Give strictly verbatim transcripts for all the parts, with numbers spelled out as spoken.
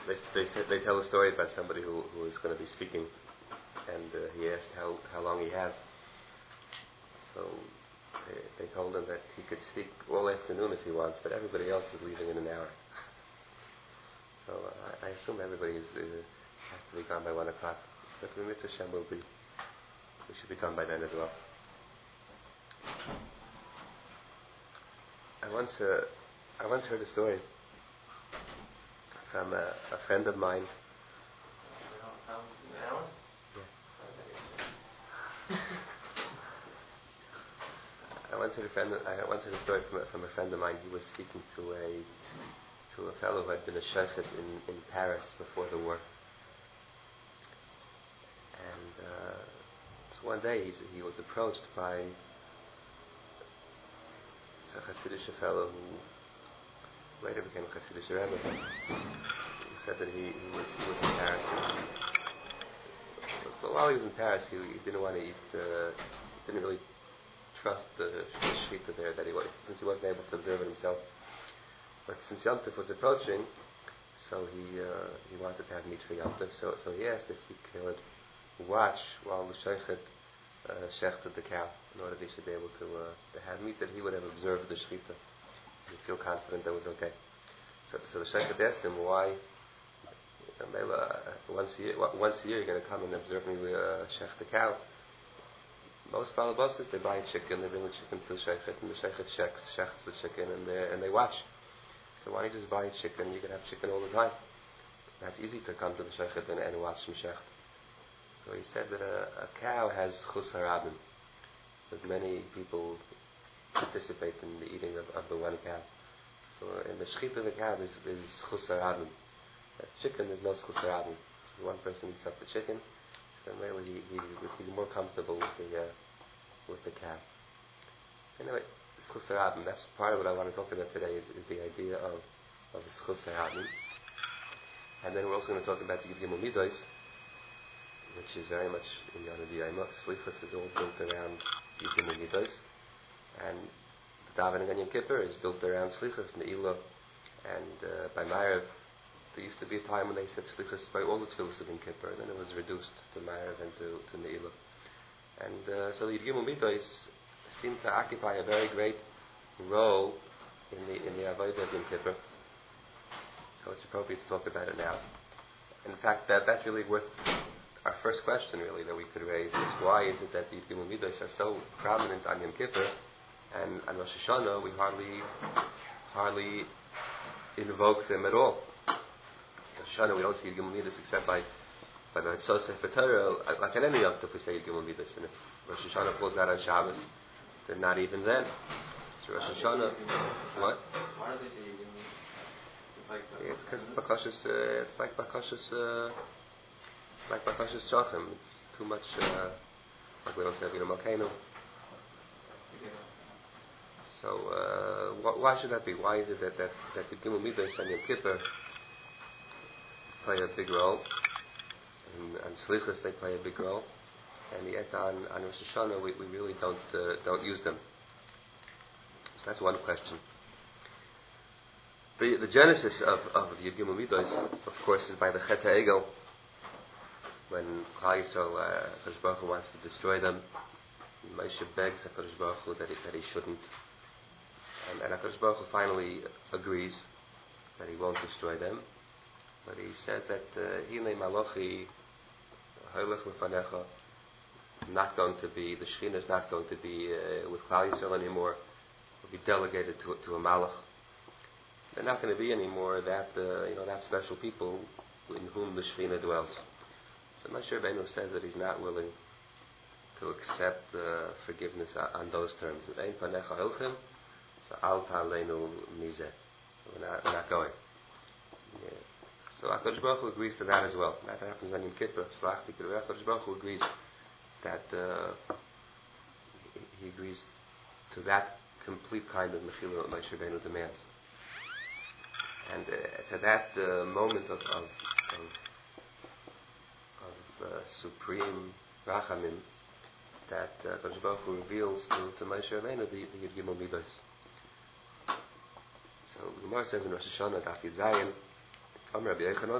they they they tell a story about somebody who who is going to be speaking, and uh, he asked how how long he has. So they, they told him that he could speak all afternoon if he wants, but everybody else is leaving in an hour. So uh, I assume everybody is, uh, has to be gone by one o'clock. But the Mitzvah Shem will be, we should be done by then as well. I once uh, I once heard a story from a, a friend of mine. Yeah. I once heard a friend. I once heard a story from a, from a friend of mine. He was speaking to a to a fellow who had been a shochet in, in Paris before the war. And uh, so one day he, he was approached by a Hasidic fellow who later became a Hasidic Rebbe. He said that he, he, was, he was in Paris. And, but while he was in Paris, he, he didn't want to eat, uh, didn't really trust the, the shechita there, that he was, since he wasn't able to observe it himself. But since Yom Tov was approaching, so he uh, he wanted to have meat for Yom Tov, so, so he asked if he could watch while the shochet uh, shechted the cow, in order that he should be able to uh, to have meat, that he would have observed the shechita. He'd feel confident that it was okay. So, so the shochet asked him, why uh, once a year, once a year you're going to come and observe me uh, shech the cow. Most balabosses, they buy a chicken, they bring the chicken to the shochet, and the shochet shechs, shechs the chicken, and they and they watch. So why don't you just buy a chicken? You can have chicken all the time. That's easy to come to the shochet and, and watch some shech. So he said that a, a cow has chus harabim, that many people participate in the eating of, of the one cow. So in the shechita of the cow is is chus harabim. That chicken is no chus harabim. One person eats up the chicken, so maybe he, he he's more comfortable with the uh, with the cow. Anyway, chus harabim. That's part of what I want to talk about today. Is, is the idea of of chus harabim. And then we're also going to talk about the Gimel Midos, which is very much in Yonah B'Yayma. Slichus is all built around Gimel Midos, and the davening on Yom Kippur is built around Slichus, Ne'ilah, and uh, by Ma'ariv, there used to be a time when they said Slichus by all the tefillos of Yom Kippur, and then it was reduced to Ma'ariv and to, to Ne'ilah. And uh, so the Gimel Midos seem to occupy a very great role in the in the Avodah of Yom Kippur. So it's appropriate to talk about it now. In fact, that that's really worth our first question, really, that we could raise is why is it that the Gimel Midos are so prominent on Yom Kippur, and on Rosh Hashanah we hardly hardly invoke them at all. Rosh Hashanah we don't see Gimel Midos except by by the Tzos Sefer Torah, like at any Yom Tov we say Gimel Midos, and if Rosh Hashanah falls out on Shabbos, then not even then. So Rosh Hashanah, what? Why do they say Gimel Midos? It's because Bakashas, uh, it's like Bakashas, uh, like Bakashas Shochem. It's too much, uh, like we don't say Avinu Malkeinu. So, uh, wh- why should that be? Why is it that, that, that the Gimel Midos and Yom Kippur play a big role? And, and Slichus, they play a big role. And yet on, on Rosh Hashanah, we, we really don't, uh, don't use them. So that's one question. The, the genesis of, of the Gimel Midos, of course, is by the Chet HaEgel. When Klal Yisrael, uh, HaKadosh Baruch Hu wants to destroy them, Moshe begs HaKadosh Baruch Hu that he, that he shouldn't. And, and HaKadosh Baruch Hu finally agrees that he won't destroy them. But he says that Hinei Malochi Hoylech Lefanecha, not going to be, the Shekhinah is not going to be uh, with Klal Yisrael anymore. It will be delegated to, to a Malach. They're not going to be anymore that uh, you know that special people in whom the Shekhinah dwells. So Moshe Rabbeinu says that he's not willing to accept uh, forgiveness on those terms. Ein panecha hilchim, so al ta'aleinu mizeh. We're not, we're not going. Yeah. So HaKadosh Baruch Hu agrees to that as well. That happens on Yom Kippur. HaKadosh Baruch Hu agrees that uh, he, he agrees to that complete kind of mechila that Moshe Rabbeinu demands. And uh, to that uh, moment of of, of, of uh, supreme rachamim that uh, Kadosh Baruch Hu reveals to, to Moshe Rabbeinu the, the Yud Gimel Midos. So the Gemara says in Rosh Hashanah, Daf Yud Zayin, Amar Rabbi Yochanan,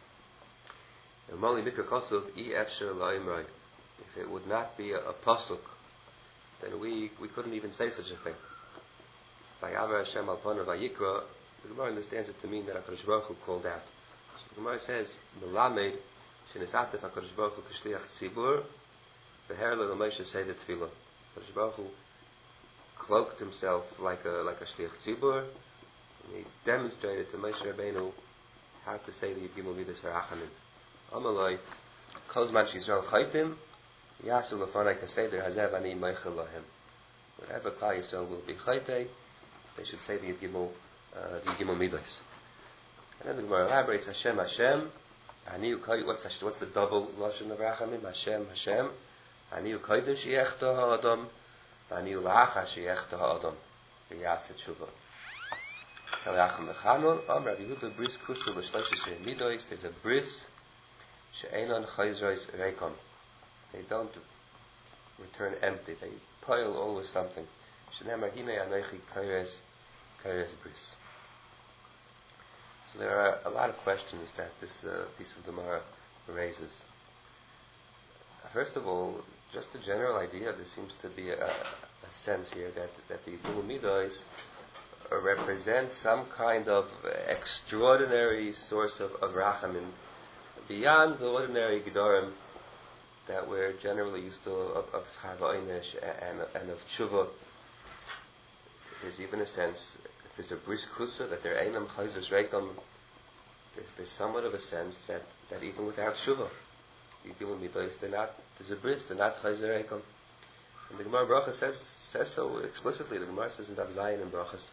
Mali Mikra Kosov, E Efsher La'imrai. If it would not be a, a pasuk, then we, we couldn't even say such a thing. By Avra Hashem al Panav Vayikra, the Gemara understands it to mean that HaKadosh Baruch Hu called out. So the Gemara says, Melamed, Shenisatef HaKadosh Baruch Hu Kishliach Tzibur, Beher Lo Moshe Seder Tefillah. HaKadosh Baruch Hu cloaked himself like a like a Shliach Tzibur, and he demonstrated to Moshe Rabbeinu how to say the Yigimel Midas HaRachamim. Amalai, Kozman Shizrael Chaitim, Yasu Lefanai Kaseder Hazev Ani Meichel Lahem. Whatever Klal Yisrael will be Chaitei, they should say the Yigimel uh, the Yigimel Midas. And then the Gemara elaborates, Hashem Hashem, Ani Ukai, what's, what's the double Lashon of Rachamim? Hashem Hashem, Ani Ukaidim Sheyechta Ha'adam, Ani Ulacha Sheyechta Ha'adam, V'yaset Shuvah. Kalachim Lechanon, Am Rabbi Yehuda Bris Kusul L'Shloshis Midos, there's a bris She'enon Chayzrois Reikon. They don't return empty, they pile always something. Shenemar Hinei Anochi Kayres Kayres Bris. So there are a lot of questions that this uh, piece of Gemara raises. First of all, just a general idea, there seems to be a, a sense here that, that the Yigimel Midos uh, represent some kind of extraordinary source of, of Rachamim beyond the ordinary Gedorim that we're generally used to of, of Schar V'Oinish and, and of Tshuva. There's even a sense, if there's a Bris Kusa, that they're Einam Chayzus Reikam, there's, there's somewhat of a sense that, that even without Tshuva, Yigimel Midos, they're not, there's a Bris, they're not Chayzus Reikam. And the Gemara Bracha says, says so explicitly. The Gemara says in Daf Zayin and Brachas,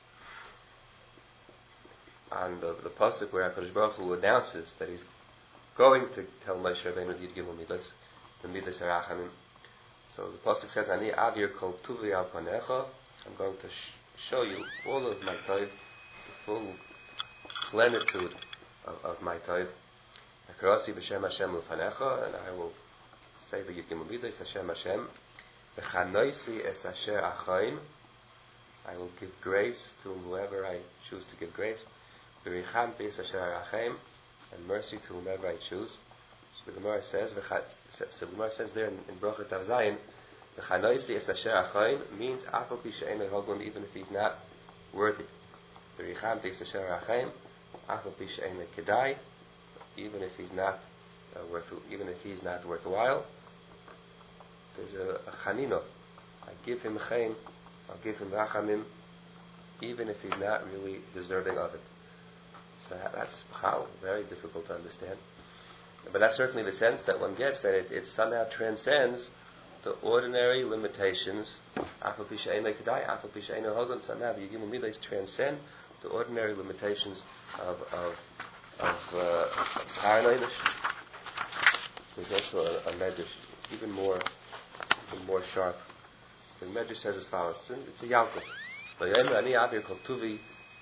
on the, the pasuk where HaKadosh Baruch Hu announces that he's going to tell Moshe Rabbeinu the Yigimel Midos, the Midas HaRachamim. So the pasuk says, Ani Avir Kol Tuvi Al Panecha, I'm going to sh- show you all of my Tov, the full plenitude of, of my Tov. Akarasi B'Shem Hashem L'Fanecha, and I will say the Yigimel Midos Hashem Hashem. V'chanoisi Es Asher Achaim, I will give grace to whoever I choose to give grace. V'richamti Es Asher Achaim, and mercy to whomever I choose. So the Gemara says, so the Gemara says there in, in Brachot Tav Zayin, the Chanoisi Es Asher Achaim means Afal Pi She'en Hoglim, even if he's not worthy. The Richamti Es Asher Achaim, Afal Pi She'en Kedai, even if he's not uh, worth, even if he's not worthwhile. There's a, a Chanino. I give him Chaim, I'll give him Rachamim, even if he's not really deserving of it. So that's how very difficult to understand. But that's certainly the sense that one gets, that it, it somehow transcends the ordinary limitations. Afal Pi She'eino Kedai, Afal Pi She'eino Hogan. Somehow the Yigimel Midos transcend the ordinary limitations of of of Schar uh, Noinish. There's also a, a medrash even more even more sharp. The medrash says as follows: it's a Yalkut. V'yomer Ani Avir Kol Tuvi.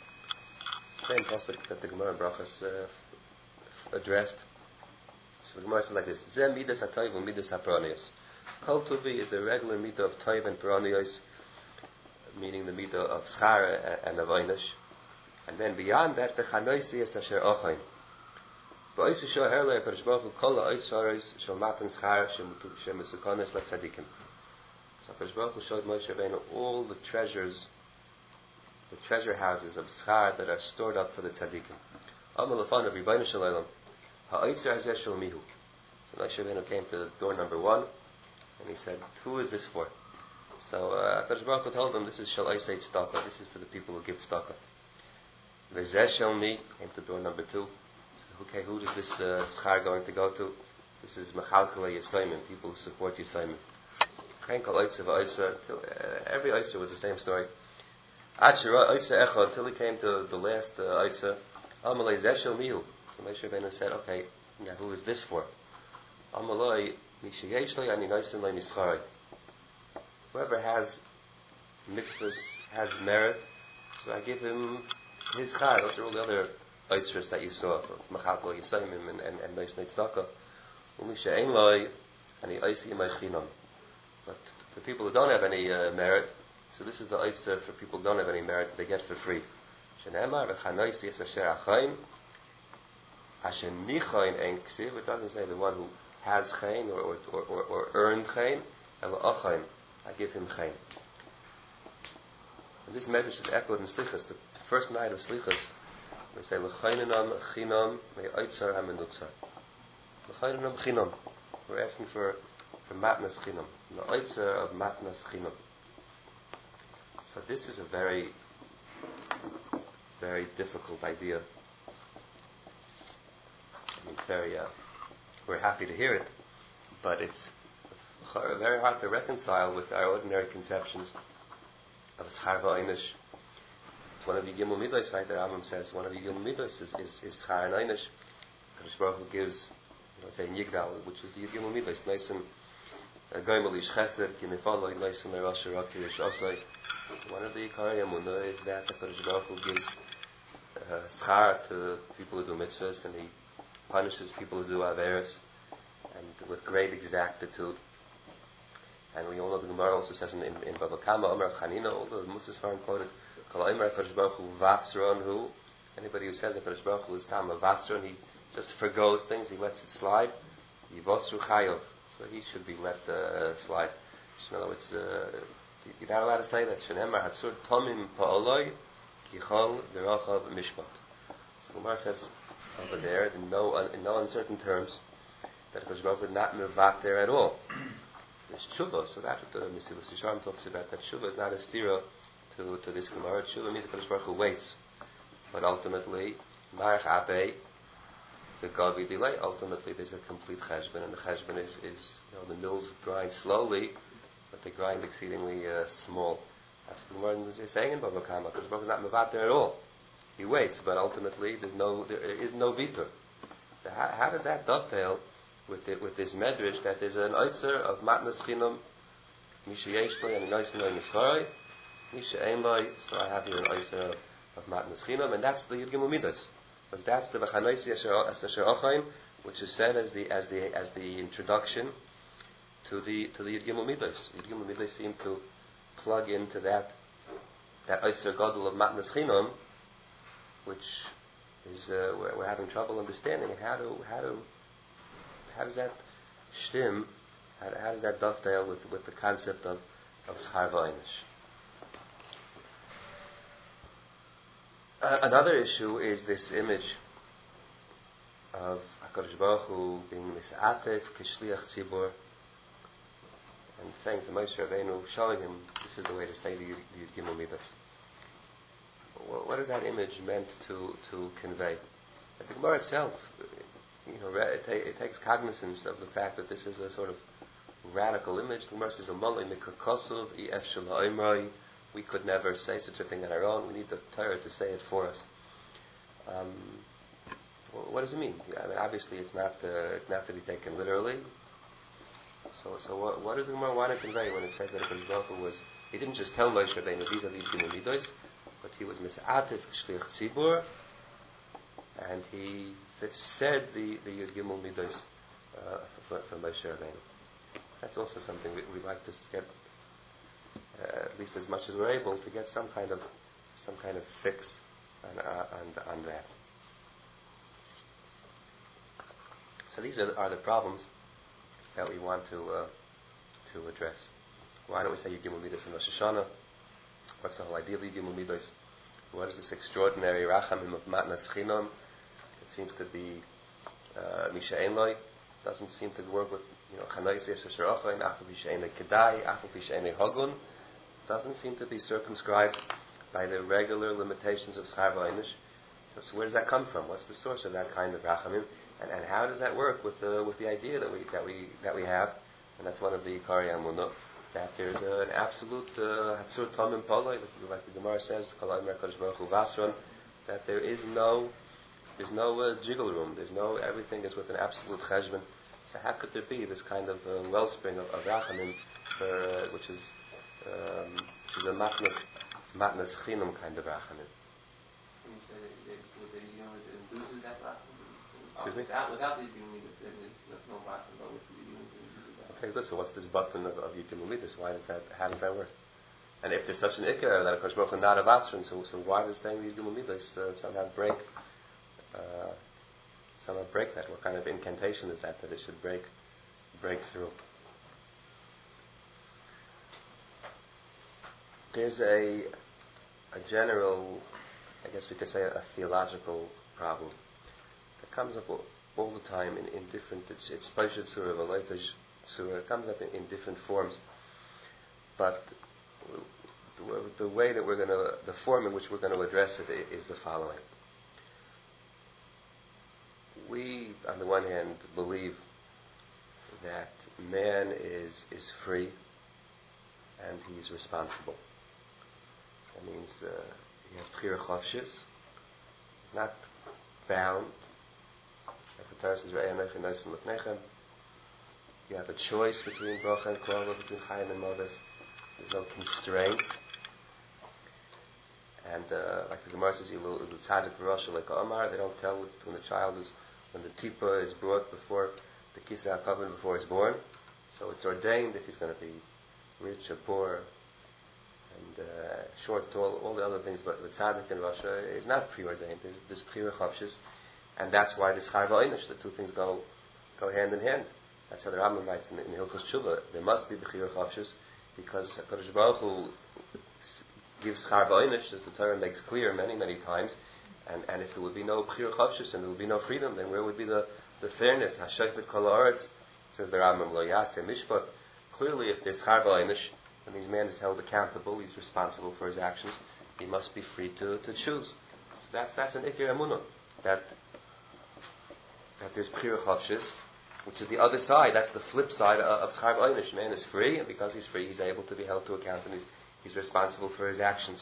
Same pasuk that the Gemara Brachas uh, addressed. So the Gemara says like this: Zeh midas ha'toiv u'midas ha'peronios. Kol tuvi is the regular midah of toiv and peronios, meaning the midah of schar and of einish. And then beyond that, the chanoisi is asher ochain. Ba'osu shor herle HaKadosh Baruch Hu kol ha'oitzaros shel matan schar shemesukones letzadikim. So HaKadosh Baruch Hu showed Moshe Rabbeinu all the treasures, the treasure houses of schar that are stored up for the tzaddikim. Amal lefanav Ribono shel olam ha'oitzer hazeh shel mihu. So Moshe Rabbeinu came to door number one, and he said, "Who is this for?" So uh, HaKadosh Baruch Hu told him, "This is shel oisei tzedakah. This is for the people who give tzedakah." V'zeh shel mi came to door number two. So, okay, who is this uh, schar going to go to? This is mechalkele yisoimim, people who support yisoimim. Kain kol oitzer v'oitzer. Every oitzer was the same story. Ad shera oitzer echad, till he came to the last uh, oitzer. Amalei zeh shel mihu. So Moshe Rabbeinu said, "Okay, now who is this for?" Amalei misheyesh lo ani noisin lo mischarei. Whoever has mitzvahs, has merit, so I give him his chai. Those are all the other oitzers that you saw, machakol yisoimim and and and noisnei tzedakah. Umishe'ein lo ani oisi imay chinam. But for people who don't have any uh, merit, so this is the oitzer for people who don't have any merit, they get for free. Shene'emar v'chanoisi es asher achaim Asher nichain ein ksiv. It doesn't say the one who has chayin or or, or, or, or earned chayin. Ela achayin. I give him chayin. And this medrash is echoed in Slichas. The first night of Slichas, we say l'chaynanam chinam me'oitzar hamenutzar. L'chaynanam chinam. We're asking for for matnas chinam. Me'oitzar of matnas chinam. So this is a very, very difficult idea. I mean, it's very. Uh, we're happy to hear it, but it's very hard to reconcile with our ordinary conceptions of schar v'einish. One of the Gimel Midos, like the Rambam says, one of the Gimel Midos is is, is schar and einish. Kadosh Baruch Hu gives, you know, say Yigdal, which is the Gimel Midos, Noisim Goymel Ish Chesed, Kimifaloi, Noisim Erosh Raki Ish Osoi. One of the Ikari Amunah is that the Kadosh Baruch Hu gives uh, schar to people who do mitzvahs, and he punishes people who do averos, and with great exactitude. And we all know the Gemara also says in, in, in Baba Kama, Omer Chanina, all the Musas Farim quoted, Kol Omer Kadosh Baruch Hu Vasron Hu. Anybody who says that Kadosh Baruch Hu is Tam of Vasron, he just forgoes things, he lets it slide. Yivosru Chayov. So he should be let uh, slide. In other words, uh, you're not allowed to say that. Shenemar Hatzur Tomim Pa'oloi Kichol V'rochav Mishpat. So Gemara says over there, in no, in no uncertain terms, that Kadosh Baruch Hu is not mevater at all. There's tshuva, so that's what the Mesilas Yesharim talks about, that tshuva is not a stira to, to this Gemara. Tshuva means that Kadosh Baruch Hu waits. But ultimately, Marach Abe, the Gavi delay, ultimately there's a complete cheshbon, and the cheshbon is, is, you know, the mills grind slowly, but they grind exceedingly uh, small. That's the Gemara is saying in Bava Kama, Kadosh Baruch Hu is not mevater at all. He waits, but ultimately there's no, there is no vitor. So how, how does that dovetail with it, with this medrash that there's an oitzer of matnas chinam, misha yeshloi and noisim loy nisvaroi, misha einloi, so I have here an oitzer of, of matnas chinam, and that's the Yud Gimel Midos, because that's the v'chanoisi asher ochaim, which is said as the as the as the introduction to the to the Yud Gimel Midos. Yud Gimel Midos seem to plug into that that oitzer gadol of matnas chinam, which is uh, we're, we're having trouble understanding how to how to How does that shtim? How, how does that dovetail with with the concept of of schar v'einish? Uh, another issue is this image of HaKadosh Baruch Hu being mis'atev k'shliach tzibur and saying to Moshe Rabbeinu, showing him this is the way to say the Yud Gimel Midos. What, what is that image meant to to convey? The Gemara itself, you know, it, ta- it takes cognizance of the fact that this is a sort of radical image. The Gemara says, we could never say such a thing on our own. We need the Torah to say it for us. Um, well, what does it mean? I mean, obviously, it's not uh, it's not to be taken literally. So, so what, what does the Gemara want to convey when it says that Kadosh Baruch Hu was? He didn't just tell Moshe Rabbeinu these are the Gimel Midos, but he was mis'atif shliach tzibur, and he said the the Yud Gimel Midos uh, for, for Moshe Rabbeinu. That's also something we, we'd like to get, uh, at least as much as we're able, to get some kind of some kind of fix on uh, on, on that. So these are, are the problems that we want to uh, to address. Why don't we say Yud Gimel Midos in Rosh Hashanah? What's the whole idea of Yud Gimel Midos? What is this extraordinary rachamim of matnas chinam? It seems to be misha einloi. Doesn't seem to work with, you know, chanoisi esher ochaim, afal misha einloi kedai, afal misha einloi hogun. Doesn't seem to be circumscribed by the regular limitations of schar v'einish. So, so where does that come from? What's the source of that kind of rachamim? And, and how does that work with the with the idea that we that we that we have? And that's one of the Ikari Amunah, that there's uh, an absolute hatzur tamim poloi, like the Gemara says, that there is no there's no uh, jiggle room. There's no everything is with an absolute cheshbon. So how could there be this kind of uh, wellspring of, of rachamim, uh, which is um, which is a matnas matnas chinam kind of rachamim? Excuse me? Without, without these Gimel Midos, there's no button, but with the Gimel Midos. Okay, good. So what's this button of, of Yud Gimel Midos? Why does that? How does that work? And if there's such an ikar that Kadosh Baruch Hu not a vatron, so so why does saying Yud Gimel Midos uh, somehow break uh, somehow break that? What kind of incantation is that that it should break break through? There's a a general, I guess we could say, a theological problem that comes up all, all the time in, in different. It's it's Pashut Surah, V'Leifish Surah. It comes up in, in different forms, but the, the way that we're going to, the form in which we're going to address it is the following. We, on the one hand, believe that man is is free and he's responsible. That means uh, he has Bchira Chavshis, not bound. Like the Torah says, you have a choice between Bracha and Korah, between Chayim and Modes. There's no constraint. And uh, like the Gemara says, Tzadik V'Rasha like Omar, they don't tell when the child is, when the tipa is brought before the Kisei HaKavod before he's born. So it's ordained if he's going to be rich or poor, and uh, short, tall, all the other things, but the tzaddik in Russia is not preordained. There's, there's Bchira Chavshis, and that's why this Chai V'Einish, the two things go go hand in hand. That's how the Rambam writes in, in Hilchos Tshuva. There must be Bchira Chavshis because HaKadosh Baruch Hu gives Chai V'Einish, as the Torah makes clear many, many times. And, and if there would be no Bchira Chavshis and there would be no freedom, then where would be the, the fairness? Hashayfet Kol Haaretz, says the Rambam, Lo Yaseh Mishpat. Clearly, if there's Chai V'Einish, that means man is held accountable, he's responsible for his actions, he must be free to, to choose. So that's, that's an Ikir Emunah, that, that there's Bchira Chavshis, which is the other side, that's the flip side of, of Chai V'Einish. Man is free, and because he's free, he's able to be held to account, and he's, he's responsible for his actions.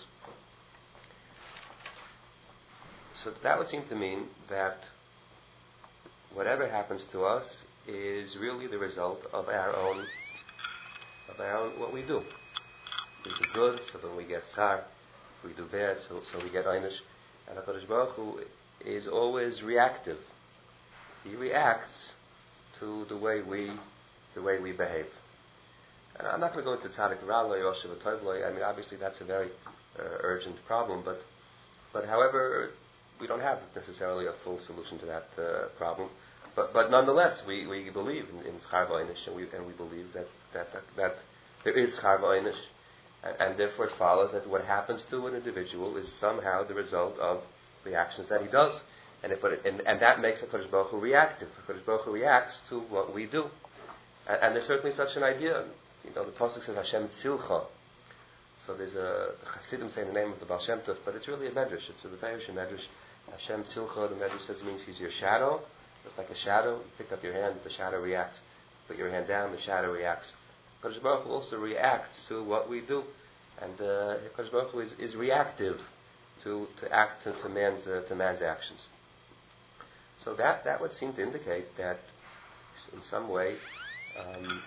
So that would seem to mean that whatever happens to us is really the result of our own of our own, what we do. We do good, so then we get schar. If we do bad, so, so we get einish. And HaKadosh Baruch Hu is always reactive. He reacts to the way we the way we behave. And I'm not going to go into tzaddik raloi or shiva tovloi. I mean, obviously that's a very uh, urgent problem, but but however, we don't have necessarily a full solution to that uh, problem. But but nonetheless, we, we believe in, in schar v'einish, and we and we believe that that that, that there is schar v'einish, and, and therefore it follows that what happens to an individual is somehow the result of the actions that he does, and if it, and, and that makes HaKadosh Baruch Hu reactive. HaKadosh Baruch Hu reacts to what we do, and, and there's certainly such an idea. You know, the pasuk says Hashem Tzilcha. So there's a the Chassidim say the name of the Baal Shem Tov, but it's really a medrash. It's a V'tayush medrash. Hashem Tzilcha. The medrash says means he's your shadow. Just like a shadow, you pick up your hand, the shadow reacts. Put your hand down, the shadow reacts. HaKadosh Baruch Hu also reacts to what we do, and uh, HaKadosh Baruch Hu is, is reactive to, to act to, to man's uh, to man's actions. So that that would seem to indicate that, in some way, um,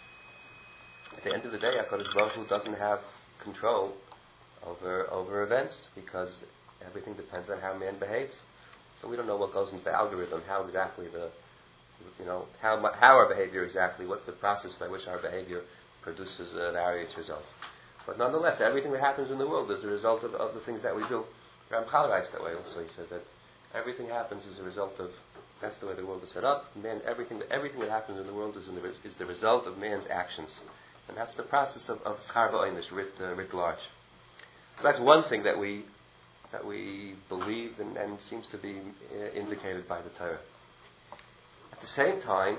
at the end of the day, HaKadosh Baruch Hu doesn't have control over over events because everything depends on how man behaves. So we don't know what goes into the algorithm, how exactly the, you know, how how our behavior exactly, what's the process by which our behavior produces uh, various results. But nonetheless, everything that happens in the world is a result of, of the things that we do. Ramchal writes that way also. He said that everything happens as a result of, that's the way the world is set up. Man, everything everything that happens in the world is in the is the result of man's actions, and that's the process of of schar v'einish writ uh, writ large. So that's one thing that we. that we believe and, and seems to be uh, indicated by the Torah. At the same time,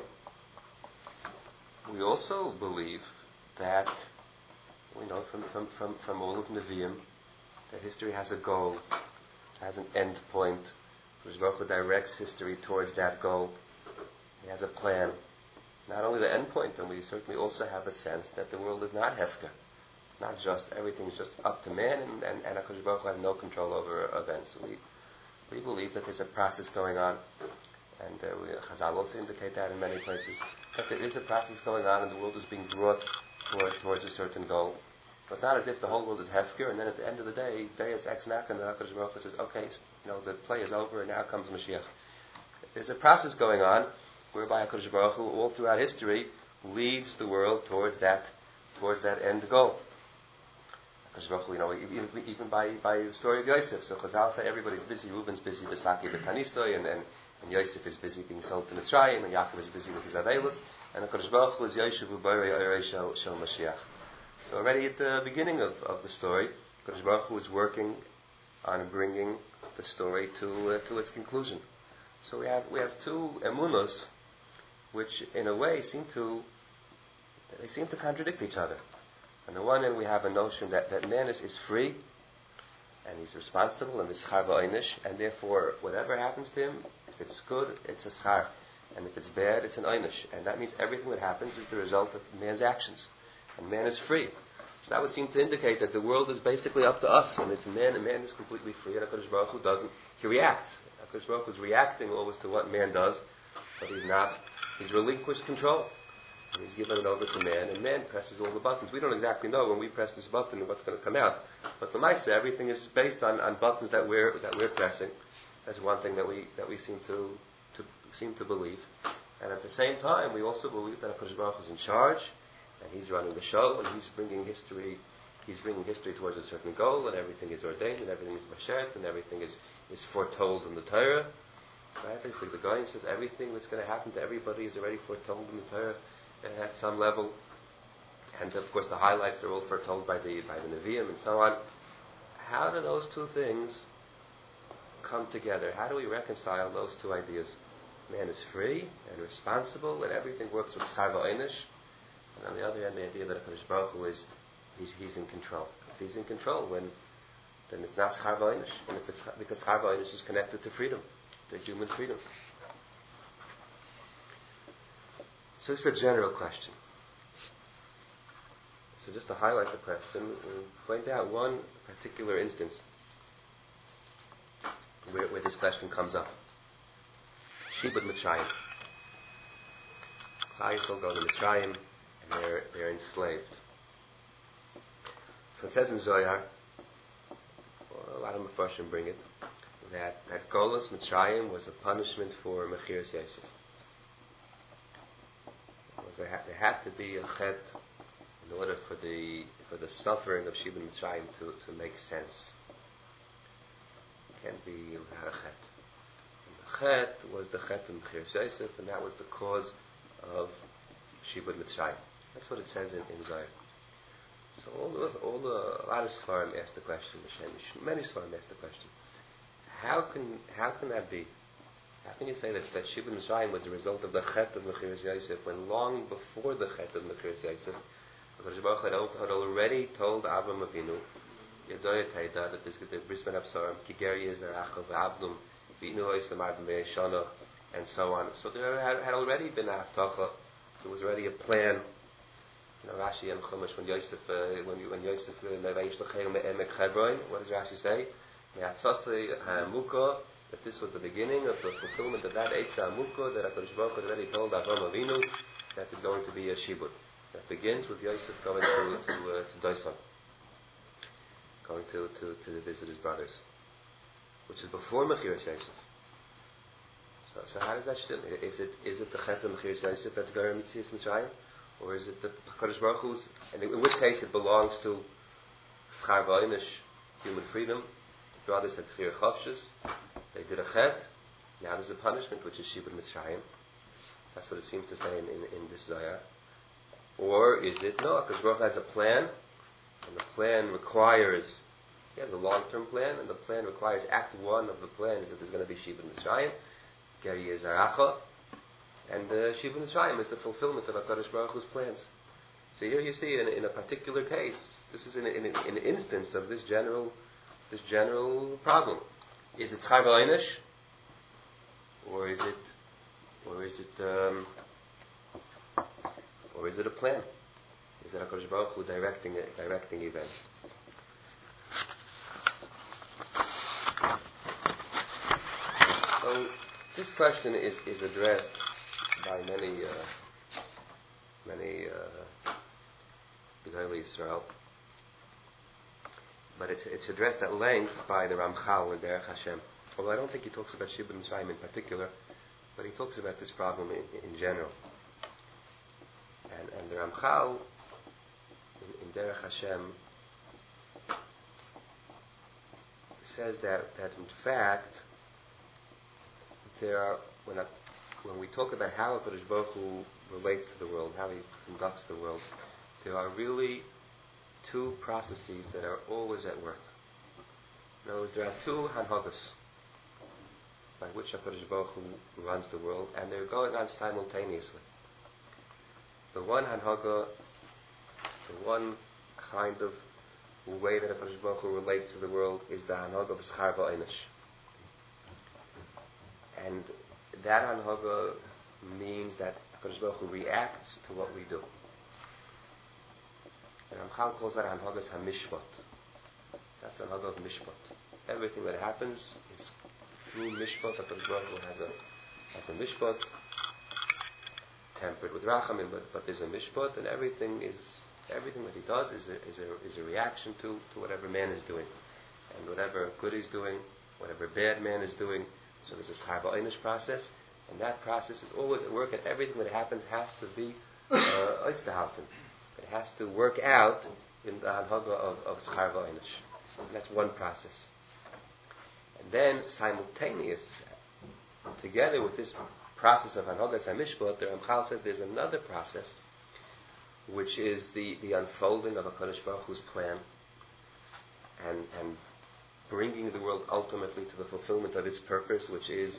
we also believe that, we know from, from, from, from all of Nevi'im, that history has a goal, has an end point. Baruch Hu directs history towards that goal. He has a plan. Not only the end point, and we certainly also have a sense that the world is not hefker. Not just everything's just up to man, and, and, and HaKadosh Baruch Hu has no control over events. We we believe that there's a process going on, and uh, we, Chazal also indicate that in many places, that there is a process going on, and the world is being brought toward, towards a certain goal. But it's not as if the whole world is hefker, and then at the end of the day, Deus ex machina, and HaKadosh Baruch Hu says, okay, you know, the play is over, and now comes Mashiach. There's a process going on, whereby HaKadosh Baruch Hu, all throughout history, leads the world towards that towards that end goal. Because you know, even, even by by the story of Yosef, so Chazal say everybody's busy. Reuben's busy with Saki b'Tanisoy, and and and Yosef is busy being sold to Mitzrayim, and Yaakov is busy with his Avelis, and the Kodesh Baruch Hu is Yoshevu Borei Orei Shel Shel Mashiach. So already at the beginning of, of the story, Kodesh Baruch Hu is working on bringing the story to uh, to its conclusion. So we have we have two emunos, which in a way seem to they seem to contradict each other. On the one hand, we have a notion that, that man is, is free, and he's responsible, and is schar v'einish, and therefore whatever happens to him, if it's good, it's a schar, and if it's bad, it's an einish, and that means everything that happens is the result of man's actions, and man is free. So that would seem to indicate that the world is basically up to us, and it's man, and man is completely free, and HaKadosh Baruch Hu doesn't, he reacts. HaKadosh Baruch Hu is reacting always to what man does, but he's not, he's relinquished control. And he's given it over to man, and man presses all the buttons. We don't exactly know when we press this button what's going to come out. But the Maisa, everything is based on, on buttons that we're that we're pressing. That's one thing that we that we seem to, to seem to believe. And at the same time, we also believe that HaKadosh Baruch Hu is in charge, and he's running the show, and he's bringing history. He's bringing history towards a certain goal, and everything is ordained, and everything is mashert, and everything is, is foretold in the Torah. Right? Basically, the guy says everything that's going to happen to everybody is already foretold in the Torah at some level, and of course the highlights are all foretold by the by the Nevi'im and so on. How do those two things come together? How do we reconcile those two ideas? Man is free and responsible, and everything works with schar v'einish. And on the other hand, the idea that HaKadosh Baruch Hu is he's, he's in control. If he's in control, then then it's not schar v'einish, and if it's, because schar v'einish is connected to freedom, to human freedom. So this is a general question. So just to highlight the question, we'll point out one particular instance where, where this question comes up. Shibud Mitzrayim. Klal Yisrael go to Mitzrayim, and they're, they're enslaved. So it says in Zohar, well, a lot of Mefarshim bring it, that, that Golus Mitzrayim was a punishment for Mechiras Yosef. There had, there had to be a chet in order for the for the suffering of Shibud Mitzrayim to, to make sense. It can't be without a chet. And the chet was the chet of Mechiras Yosef, and that was the cause of Shibud Mitzrayim. That's what it says in, in Zohar. So all the, all the, a lot of Sfarim asked the question, many Sfarim asked the question, how can how can that be? How can you say that, that Shibud Mitzrayim was the result of the chet of Mechiras Yosef, when long before the chet of Mechiras Yosef, HaKadosh Baruch Hu had already told Avram Avinu, Yedoya Teida, that this is the Bris Ben Absarim, Kiger Yezerachov Avnum, V'inu Oisam Ad Me'er Shana, and so on. So there had, had already been a haftacha. There was already a plan. You know, Rashi and Chumash, when Yosef, uh, when, when Yosef, Me'veish L'cheil Me'emek Chevron, what does Rashi say? Me'atzasei Ha'amuka, that this was the beginning of the fulfillment of that Eitzah Amukah that HaKadosh Baruch Hu already told Avram Avinu that is going to be a Shibud. That begins with Yosef going to to, uh, to Dosan, going to, to, to visit his brothers, which is before Mechiras Yosef. So, so how does that still? Is it is it the Chet of Mechiras Yosef that's Garam Mitzias Mitzrayim, or is it the HaKadosh Baruch Hu's? And in which case it belongs to schar v'einish, human freedom. The brothers had Chir Chavshus. They did a chet, now there's a punishment, which is Shibud Mitzrayim. That's what it seems to say in, in, in this Zohar. Or is it, no, because Baruch has a plan, and the plan requires, he has a long-term plan, and the plan requires, act one of the plan is that there's going to be Shibud Mitzrayim, Geri Yezaracha, and uh, Shibud Mitzrayim is the fulfillment of HaKadosh Baruch Hu's plans. So here you see, in, in a particular case, this is in, in, in an instance of this general, this general problem. Is it schar v'einish, or is it, or is it, um, or is it a plan? Is it HaKadosh Baruch Hu directing directing events? So this question is, is addressed by many uh, many uh, Gedolei Yisrael. But it's, it's addressed at length by the Ramchal in Derech Hashem. Although I don't think he talks about Shibud Mitzrayim in particular, but he talks about this problem in, in general. And, and the Ramchal in, in Derech Hashem says that, that in fact, there are, when, I, when we talk about how HaKadosh Baruch Hu relates to the world, how he conducts the world, there are really two processes that are always at work. In other words, there are two hanhagas by which HaKadosh Baruch Hu runs the world, and they're going on simultaneously. The one hanhaga, the one kind of way that HaKadosh Baruch Hu relates to the world is the hanhaga of Schar V'Einish. And that hanhaga means that HaKadosh Baruch Hu reacts to what we do. And Ramchal calls that hanhagas HaMishpat. That's the hanhaga of Mishpat. Everything that happens is through Mishpat. HaKadosh Baruch Hu has a, has a Mishpat, tempered with Rachamim, but, but there's a Mishpat, and everything is everything that he does is a, is a, is a reaction to, to whatever man is doing. And whatever good he's doing, whatever bad man is doing, so there's a Schar V'Einish process, and that process is always at work, and everything that happens has to be Oysterhalten. It has to work out in the Hanhaga of, of Schar V'Einish. And that's one process. And then, simultaneous, together with this process of Hanhagas HaMishpat, the Ramchal says there's another process, which is the, the unfolding of HaKadosh Baruch Hu's plan, and, and bringing the world ultimately to the fulfillment of its purpose, which is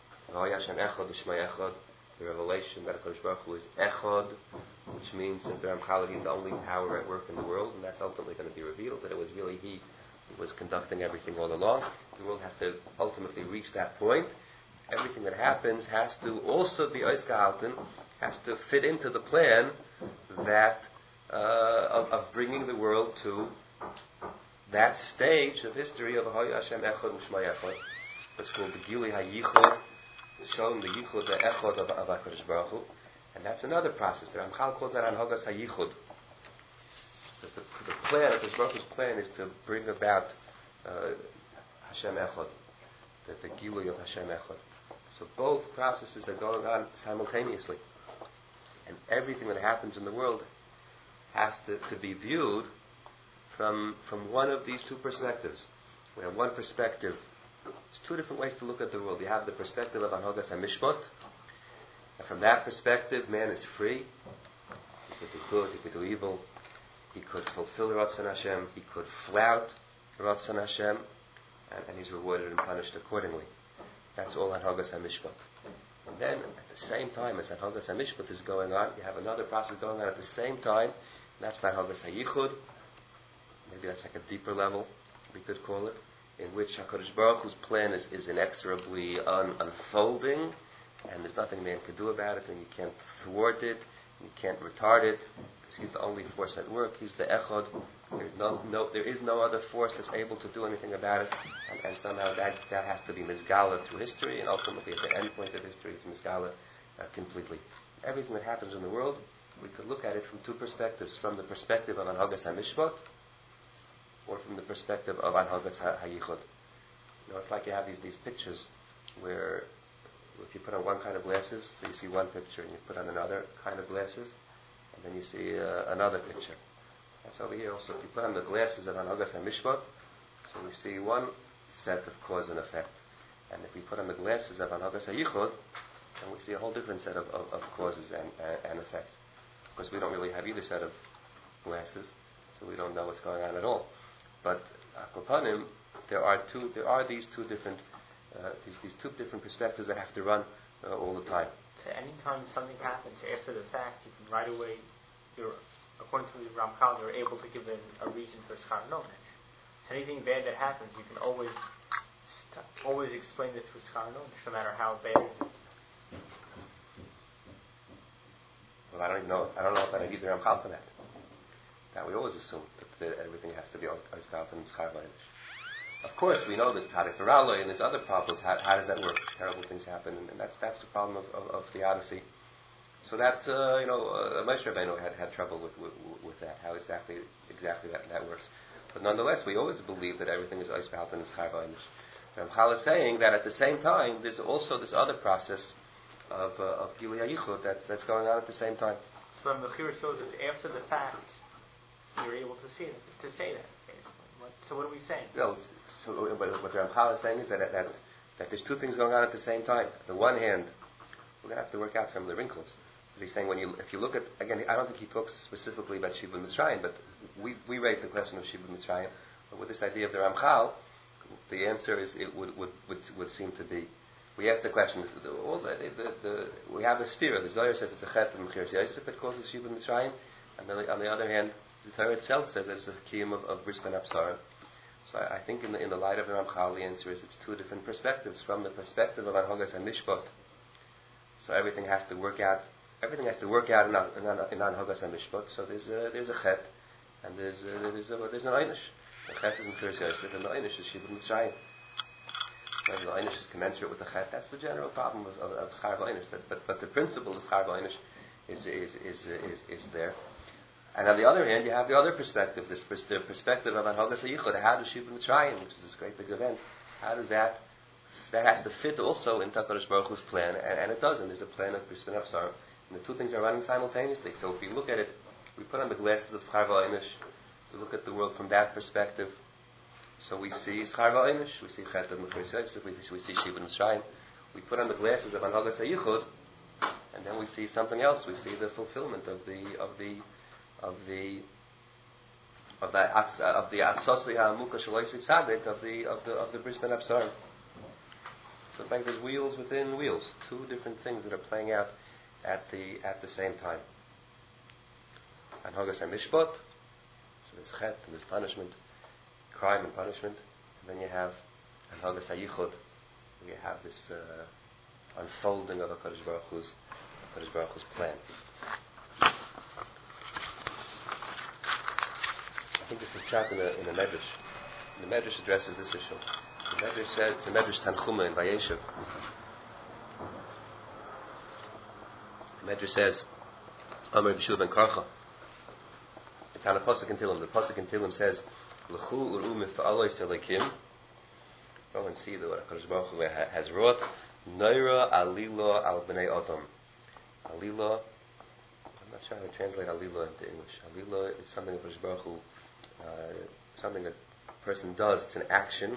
the revelation that HaKadosh Baruch Hu is Echad, which means that the Ramchal is the only power at work in the world, and that's ultimately going to be revealed, that it was really He who was conducting everything all along. The world has to ultimately reach that point. Everything that happens has to also be Oisgehalten, has to fit into the plan that uh, of, of bringing the world to that stage of history of Haya Hashem Echad Mishmai Echad. It's called the Gili HaYichud, showing the Yichud, the Echad of, of HaKadosh Baruch Hu. And that's another process. The Ramchal calls that Hanhagas HaYichud. The, the, the plan, HaKadosh Baruch Hu's plan is to bring about uh, Hashem Echad, the, the Gili of Hashem Echad. So both processes are going on simultaneously. And everything that happens in the world has to, to be viewed from from one of these two perspectives. We have one perspective. There's two different ways to look at the world. You have the perspective of Hanhagas HaMishpat, and from that perspective, man is free. He could do good, he could do evil, he could fulfill Ratzon Hashem, he could flout Ratzon Hashem, and, and he's rewarded and punished accordingly. That's all Hanhagas HaMishpat. And then, at the same time as Hanhagas HaMishpat is going on, you have another process going on at the same time, and that's Hanhagas HaYichud. Maybe that's like a deeper level, we could call it, in which HaKadosh Baruch Hu's plan is, is inexorably un- unfolding, and there's nothing man can do about it, and you can't thwart it, and you can't retard it, because He's the only force at work. He's the Echad. There's no, no, there is no other force that's able to do anything about it, and, and somehow that, that has to be Mizgala through history, and ultimately at the end point of history, it's Mizgala uh, completely. Everything that happens in the world, we could look at it from two perspectives, from the perspective of Hanhagas HaMishpat, or from the perspective of Hanhagas HaYichud. You know, it's like you have these, these pictures where if you put on one kind of glasses, so you see one picture, and you put on another kind of glasses, and then you see uh, another picture. That's over here also. If you put on the glasses of Hanhagas HaMishpat, so we see one set of cause and effect. And if we put on the glasses of Hanhagas HaYichud, then we see a whole different set of, of, of causes and, and, and effects. Because we don't really have either set of glasses, so we don't know what's going on at all. But Akopanim, there are two. There are these two different, uh, these, these two different perspectives that have to run uh, all the time. So anytime something happens after the fact, you can right away, you're according to the Ramchal, you're able to give a, a reason for Schar Nonesh. So anything bad that happens, you can always st- always explain it through Schar Nonesh, no matter how bad it is. Well, I don't even know. I don't know if I need the Ramchal for that. That we always assume that, that everything has to be Oisgalt and Schar V'Einish. Of course, we know there's Tadik Varaloi and there's other problems. How, how does that work? Terrible things happen, and, and that's that's the problem of, of, of theodicy. So that uh, you know, uh, Moshe Rabbeinu had, had trouble with, with with that. How exactly exactly that, that works. But nonetheless, we always believe that everything is Oisgalt and Schar V'Einish. Ramchal is saying that at the same time, there's also this other process of uh, of Gili HaYichud that's that's going on at the same time. So the Mechira shows that after the fact, you're able to see it, to say that. Basically. What, so what are we saying? Well, so what what the Ramchal is saying is that, that that there's two things going on at the same time. On the one hand, we're going to have to work out some of the wrinkles. He's saying when you, if you look at, again, I don't think he talks specifically about Shibud Mitzrayim, but we we raised the question of Shibud Mitzrayim. But with this idea of the Ramchal, the answer is it would would would, would seem to be. We ask the question: the, all the, the, the, we have a stira. The Zohar says it's a chet of Mechiras Yosef that causes Shibud Mitzrayim, and then on the other hand, the Torah itself says it's a kiyum of, of bris ben absarim. So I, I think in the in the light of the Ramchal, the answer is it's two different perspectives. From the perspective of Anhogas and Mishpat, so everything has to work out. Everything has to work out in in Anhogas and Mishpat. So there's a, there's a chet, and there's a, there's a, there's an einish. The chet is Mechiras Yosef, and the einish is Shibud Mitzrayim. When the einish is commensurate with the chet, that's the general problem of, of, of schar v'einish. But but the principle of schar v'einish is is is is is there. And on the other hand, you have the other perspective, this pers- the perspective of Anhogas HaYichud. How does Shibud Mitzrayim, which is this great big event, how does that that has to fit also into HaKadosh Baruch Hu's plan, and, and it doesn't. There's a plan of bris ben absarim, and the two things are running simultaneously. So if we look at it, we put on the glasses of schar v'einish, we look at the world from that perspective. So we see schar v'einish, we see chet of Mechiras Yosef, we see, we see Shibud Mitzrayim. We put on the glasses of Anhogas HaYichud, and then we see something else. We see the fulfillment of the of the of the of the of the asosiyah amuka shaloisik tzaddik of the of the of the bris ben absarim. So it's like there's wheels within wheels, two different things that are playing out at the at the same time. Anhogas and Mishpat, so there's chet and there's punishment, crime and punishment, and then you have Anhogas HaYichud, where you have this uh, unfolding of HaKadosh Baruch Hu's HaKadosh Baruch Hu's plan. I think this is trapped in a, in a medrash. The medrash addresses this issue. The medrash says, the medrash Tanchuma in Vayeshev. The medrash says, Amar B'Shua ben Karcha. It's on a pasuk in Tehillim. The pasuk in Tehillim says, L'chu uru mifa'aloi selikim. Go and see the what HaKadosh Baruch Hu has wrought. Noira alila al b'nei Adam. Alila, I'm not sure how to translate alila into English. Alila is something that HaKadosh Baruch Hu Uh, something that a person does. It's an action.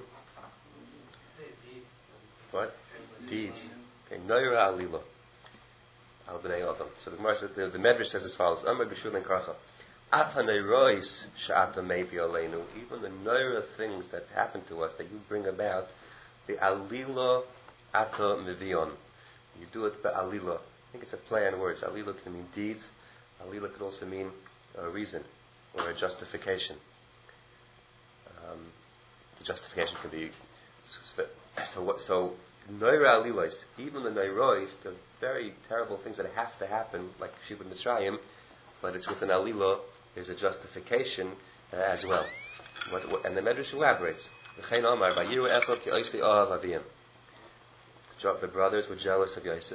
What? Deeds. Okay. Noira alila al b'nei Adam. So the Gemara says, the, the Medrash says as follows: Amar B'Shua ben Karcha. Af haneiros she'ata mevi aleinu. Even the noira things that happen to us that you bring about, the alila ata mevion. You do it by alila. I think it's a play on words. Alila can mean deeds. Alila can also mean a reason or a justification. Um, the justification can be so. What, so noira alilos, even the noiros, the very terrible things that have to happen, like Shibud Mitzrayim, but it's with an alila. There's a justification uh, as well. What, what, and the Medrash elaborates. The brothers were jealous of Yosef.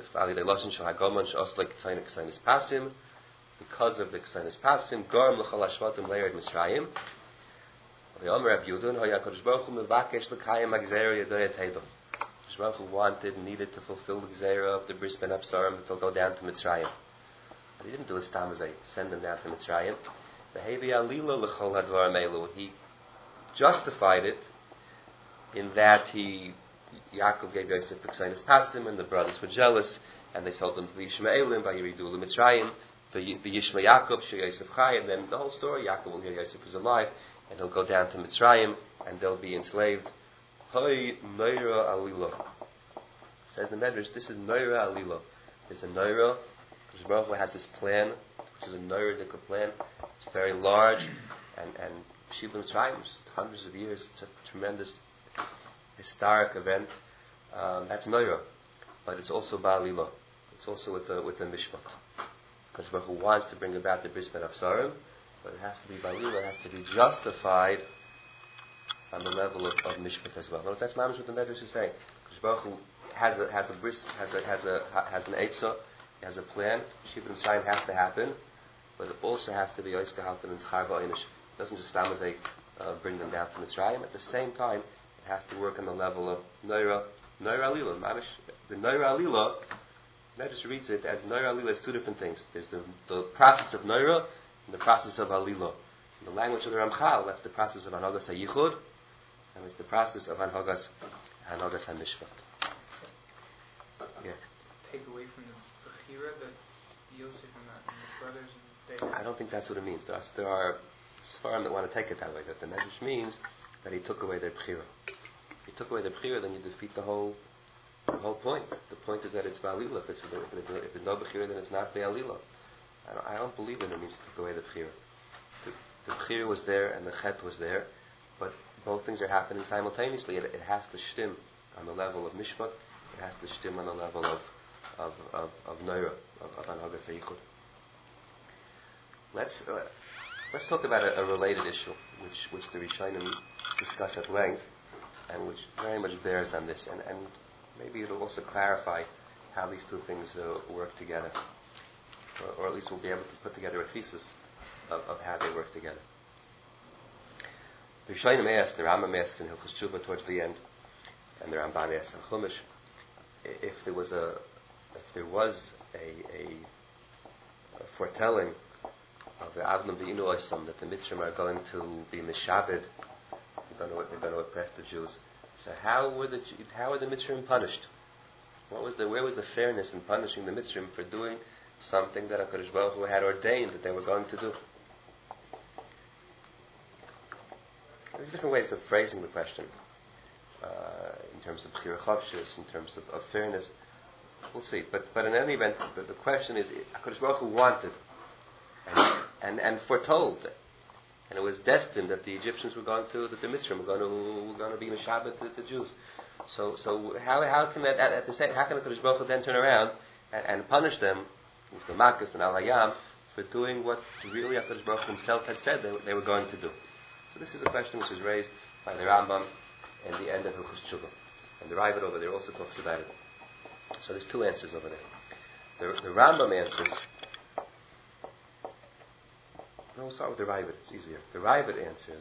Because of the Ksenis Pasim, Gorm l'chol hashvatim le'ered Mitzrayim. V'yomer Reb Yudun, HaYakadosh Baruch Hu mevakesh l'kayim ha'gzeira yedoi eteido. HaKadosh Baruch Hu wanted, needed to fulfill the gzeira of the bris ben absarim to go down to Mitzrayim. But he didn't do a stam as send them down to Mitzrayim. V'hevi alila l'chol hadvar meilu. He justified it in that he, Yaakov gave Yosef the Ksenis Pasim, and the brothers were jealous, and they told them to be Yishmaelim by Yiridu l'Mitzrayim. The Yishma Yaakov, She Yosef Chai, and then the whole story, Yaakov will hear Yosef is alive, and he'll go down to Mitzrayim, and they'll be enslaved. Hoi Noira Alila. Says the Medrash, this is Noira Alila. There's a Noira, because Baruch Hu has this plan, which is a Noira plan. It's very large, and, and Shibud Mitzrayim, hundreds of years, it's a tremendous historic event. Um, that's Noira. But it's also Ba'alila. It's also with the, with the Mishpat. Because Baruch Hu wants to bring about the bris ben absarim, but it has to be balila, it has to be justified on the level of, of mishpat as well. No, that's mamish what the Medrash is saying. Because Baruch Hu has a has a bris has a has a has an eitzah, has a plan. Shibud Mitzrayim has to happen, but it also has to be oiska halten and schar v'einish. It doesn't just stamazay uh, bring them down to Mitzrayim. At the same time, it has to work on the level of noira noira alila. Mamish the noira alila. Medrash reads it as Noira Alila as two different things. There's the, the process of Noira and the process of Alila. In the language of the Ramchal, that's the process of Anhogas HaYichud, and it's the process of Hanhogas Hanhogas HaMishpat. Yeah. Take away from the Bechira that Yosef and the, and the brothers and they. I don't think that's what it means. There are, there are Sfarim that want to take it that way. That the Medrash means that he took away their Bechira. If he took away their Bechira, then you defeat the whole the whole point. The point is that it's Ba'alila. If, if, if, if there's no Bechira, then it's not Ba'alila. I don't, I don't believe that it means to take away the Bechira. The, the Bechira was there and the Chet was there, but both things are happening simultaneously. It, it has to shtim on the level of Mishpat. It has to shtim on the level of of of, of Neira, of, of Hanhogas HaYichud. Let's uh, let's talk about a, a related issue, which which the Rishonim discuss at length, and which very much bears on this, and, and maybe it'll also clarify how these two things uh, work together, or, or at least we'll be able to put together a thesis of, of how they work together. The Rishonim asked, the Rambam asks in Hilchos Tshuva towards the end, and the Ramban asks in Chumash, if there was a if there was a, a, a foretelling of the Avnum V'inu Oisam that the Mitzrim are going to be mishabed, they're going to, they're going to oppress the Jews. So how were the how were the Mitzrim punished? What was the where was the fairness in punishing the Mitzrim for doing something that HaKadosh Baruch Hu had ordained that they were going to do? There's different ways of phrasing the question uh, in terms of Bechira Chavshis, in terms of, of fairness. We'll see. But but in any event, the, the question is, HaKadosh Baruch Hu wanted and, and, and foretold, and it was destined that the Egyptians were going to, that the Mitzrim were going to, were going to be Meshabbat to the Jews. So so how how can that at, at the same how can HaKadosh Baruch Hu then turn around and, and punish them with the Makkos and Al Hayam for doing what really HaKadosh Baruch Hu himself had said they, they were going to do? So this is a question which is raised by the Rambam in the end of Hilchos Tshuva. And the Raavad over there also talks about it. So there's two answers over there. The, the Rambam answers... No, we'll start with the Raavad. It's easier. The Raavad answers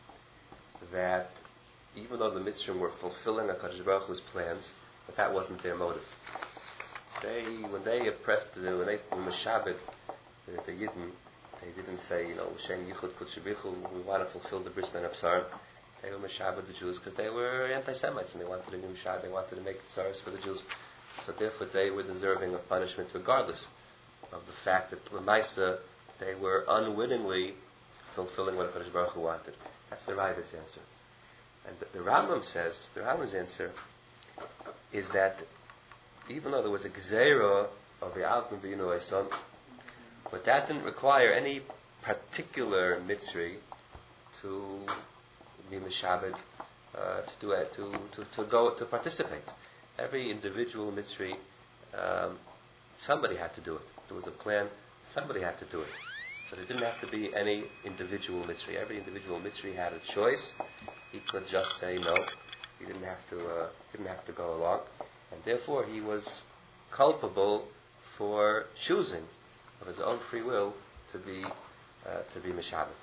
that even though the Mitzrim were fulfilling HaKadosh Baruch Hu's plans, but that wasn't their motive. They, when they oppressed, the, when they were Meshabed, the, the Yidden, they didn't say, you know, Shem Yichud Kutshabichu, we want to fulfill the Bris Ben Absarim. They were Meshabed the Jews because they were anti-Semites and they wanted to be Meshabed, they wanted to make tsaros for the Jews. So therefore they were deserving of punishment regardless of the fact that Lamaisa, they were unwittingly fulfilling what HaKadosh Baruch Hu wanted. That's the Raavad's answer. And the, the Rambam says, the Rambam's answer is that even though there was a Gzeira of the Avnum V'inu Oisam, but that didn't require any particular Mitzri to be Meshabed, uh, to do it, to, to, to go, to participate. Every individual Mitzri, um, somebody had to do it. There was a plan, somebody had to do it. So there didn't have to be any individual Mitzri. Every individual Mitzri had a choice. He could just say no. He didn't have to, uh, didn't have to go along. And therefore he was culpable for choosing of his own free will to be uh, to be Meshabed.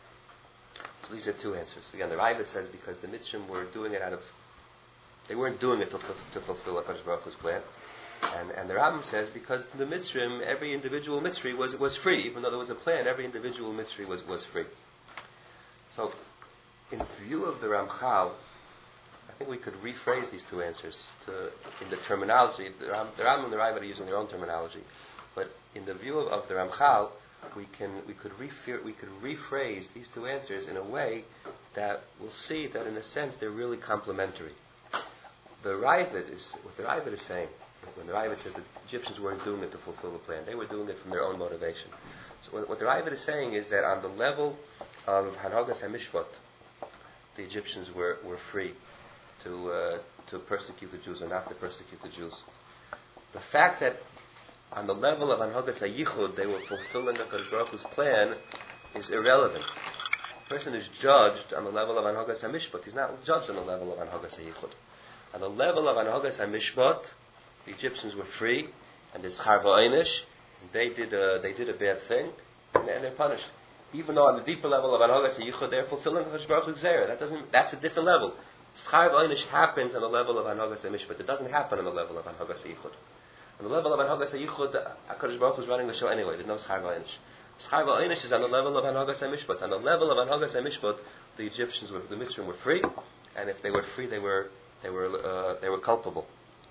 So these are two answers. Again, the Raavad says because the Mitzrim were doing it out of, they weren't doing it to, to, to fulfill HaKadosh Baruch Hu's plan. And, and the Rambam says because the Mitzrim, every individual Mitzri was, was free. Even though there was a plan, every individual Mitzri was, was free. So, in view of the Ramchal, I think we could rephrase these two answers to, in the terminology. The, Ram, the Rambam and the Raavad are using their own terminology. But in the view of, of the Ramchal, we can we could refer, we could rephrase these two answers in a way that we'll see that in a sense they're really complementary. The Raavad is what the Raavad is saying. When the Raavad says the Egyptians weren't doing it to fulfill the plan, they were doing it from their own motivation. So what, what the Raavad is saying is that on the level of Hanhogas HaMishpat, the Egyptians were, were free to uh, to persecute the Jews or not to persecute the Jews. The fact that on the level of Hanhogas HaYichud they were fulfilling HaKadosh Baruch Hu's plan is irrelevant. The person is judged on the level of Hanhogas HaMishpat. He's not judged on the level of Hanhogas HaYichud. On the level of Hanhogas HaMishpat, the Egyptians were free, and there's Char V'Einish, and they did a, they did a bad thing, and they're punished. Even though on the deeper level of Hanhogas HaYichud they're fulfilling HaKadosh Baruch Hu's Zera. That doesn't, that's a different level. Char V'Einish happens on the level of Hanhogas HaMishpat. It doesn't happen on the level of Hanhogas HaYichud. On the level of Hanhogas HaYichud, HaKadosh Baruch Hu is running the show anyway. There's no Schar V'Einish. Schar V'Einish is on the level of Hanhogas HaMishpat. On the level of Hanhogas HaMishpat, the Egyptians were, the Mitzrim were free, and if they were free, they were they were uh, they were culpable.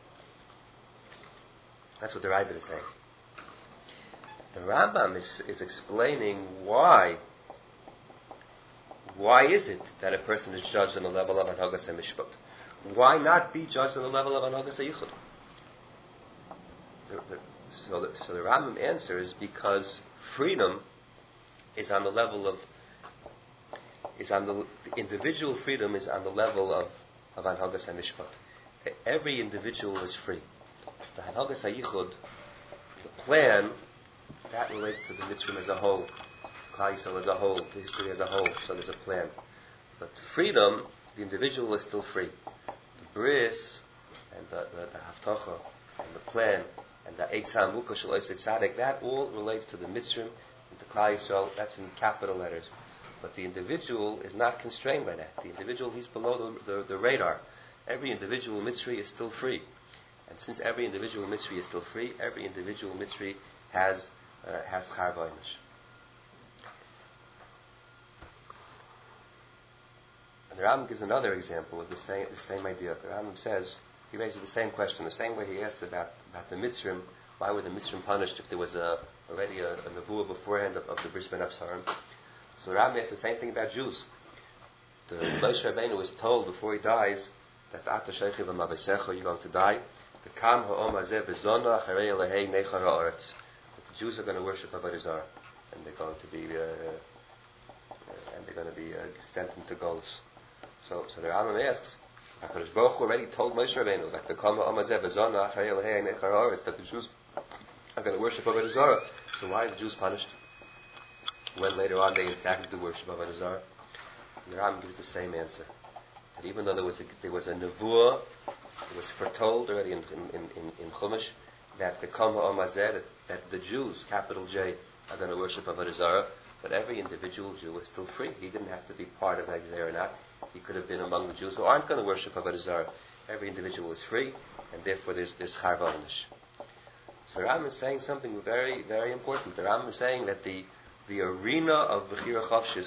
That's what the Ravid is saying. The Rambam is is explaining why. Why is it that a person is judged on the level of Anhagas and Mishpat? Why not be judged on the level of Anhagas and Yichud? The, the, so, the, so the Rambam answer is because freedom is on the level of is on the, the individual freedom is on the level of of Anhagas and Mishpat. Every individual is free. The Anhagas and Yichud, the plan, that relates to the mitzvah as a whole. Klal Yisrael as a whole, the history as a whole, so there's a plan. But freedom, the individual is still free. The bris, and the, the, the haftacha, and the plan, and the Eitzah Mukha Shel Osei Tzaddik, that all relates to the mitzvah, and to Klal Yisrael, that's in capital letters. But the individual is not constrained by that. The individual, he's below the, the, the radar. Every individual mitzvah is still free. And since every individual mitzvah is still free, every individual mitzvah has uh, has char v'onish. And the Rambam gives another example of the same, the same idea. The Rambam says, he raises the same question, the same way he asks about, about the Mitzrim. Why were the Mitzrim punished if there was a, already a, a nevuah beforehand of, of the Bris Ben Absarim? So the Rambam asks the same thing about Jews. The Moshe Rabbeinu was told before he dies that Ata Sheichiv Amavesecha, you're going to die. The Kam Ha'om Hazeh V'zona Charei Elehei Nechar Ha'aretz. The Jews are going to worship Avodah Zarah, and they're going to be uh, uh, and they're going to be uh, sent into Golus. So, so the Rambam asks, HaKadosh Baruch Hu already told Moshe Rabbeinu that the Kama Amazeh V'zona Acharei Elehei Nechar Ha'aretz, that the Jews are going to worship Avodah Zarah. So why are the Jews punished when later on they in fact do worship Avodah Zarah? The Rambam gives the same answer, that even though there was a, there was a nevuah, it was foretold already in in in, in Chumash that the Kama Amazeh, that, that the Jews, capital J, are going to worship Avodah Zarah, but every individual Jew is still free. He didn't have to be part of Hagzer or not. He could have been among the Jews who aren't going to worship Avodah Zarah. Every individual is free, and therefore there's there's char v'onish. So Rambam is saying something very, very important. The Rambam is saying that the the arena of Bechira Chavshis,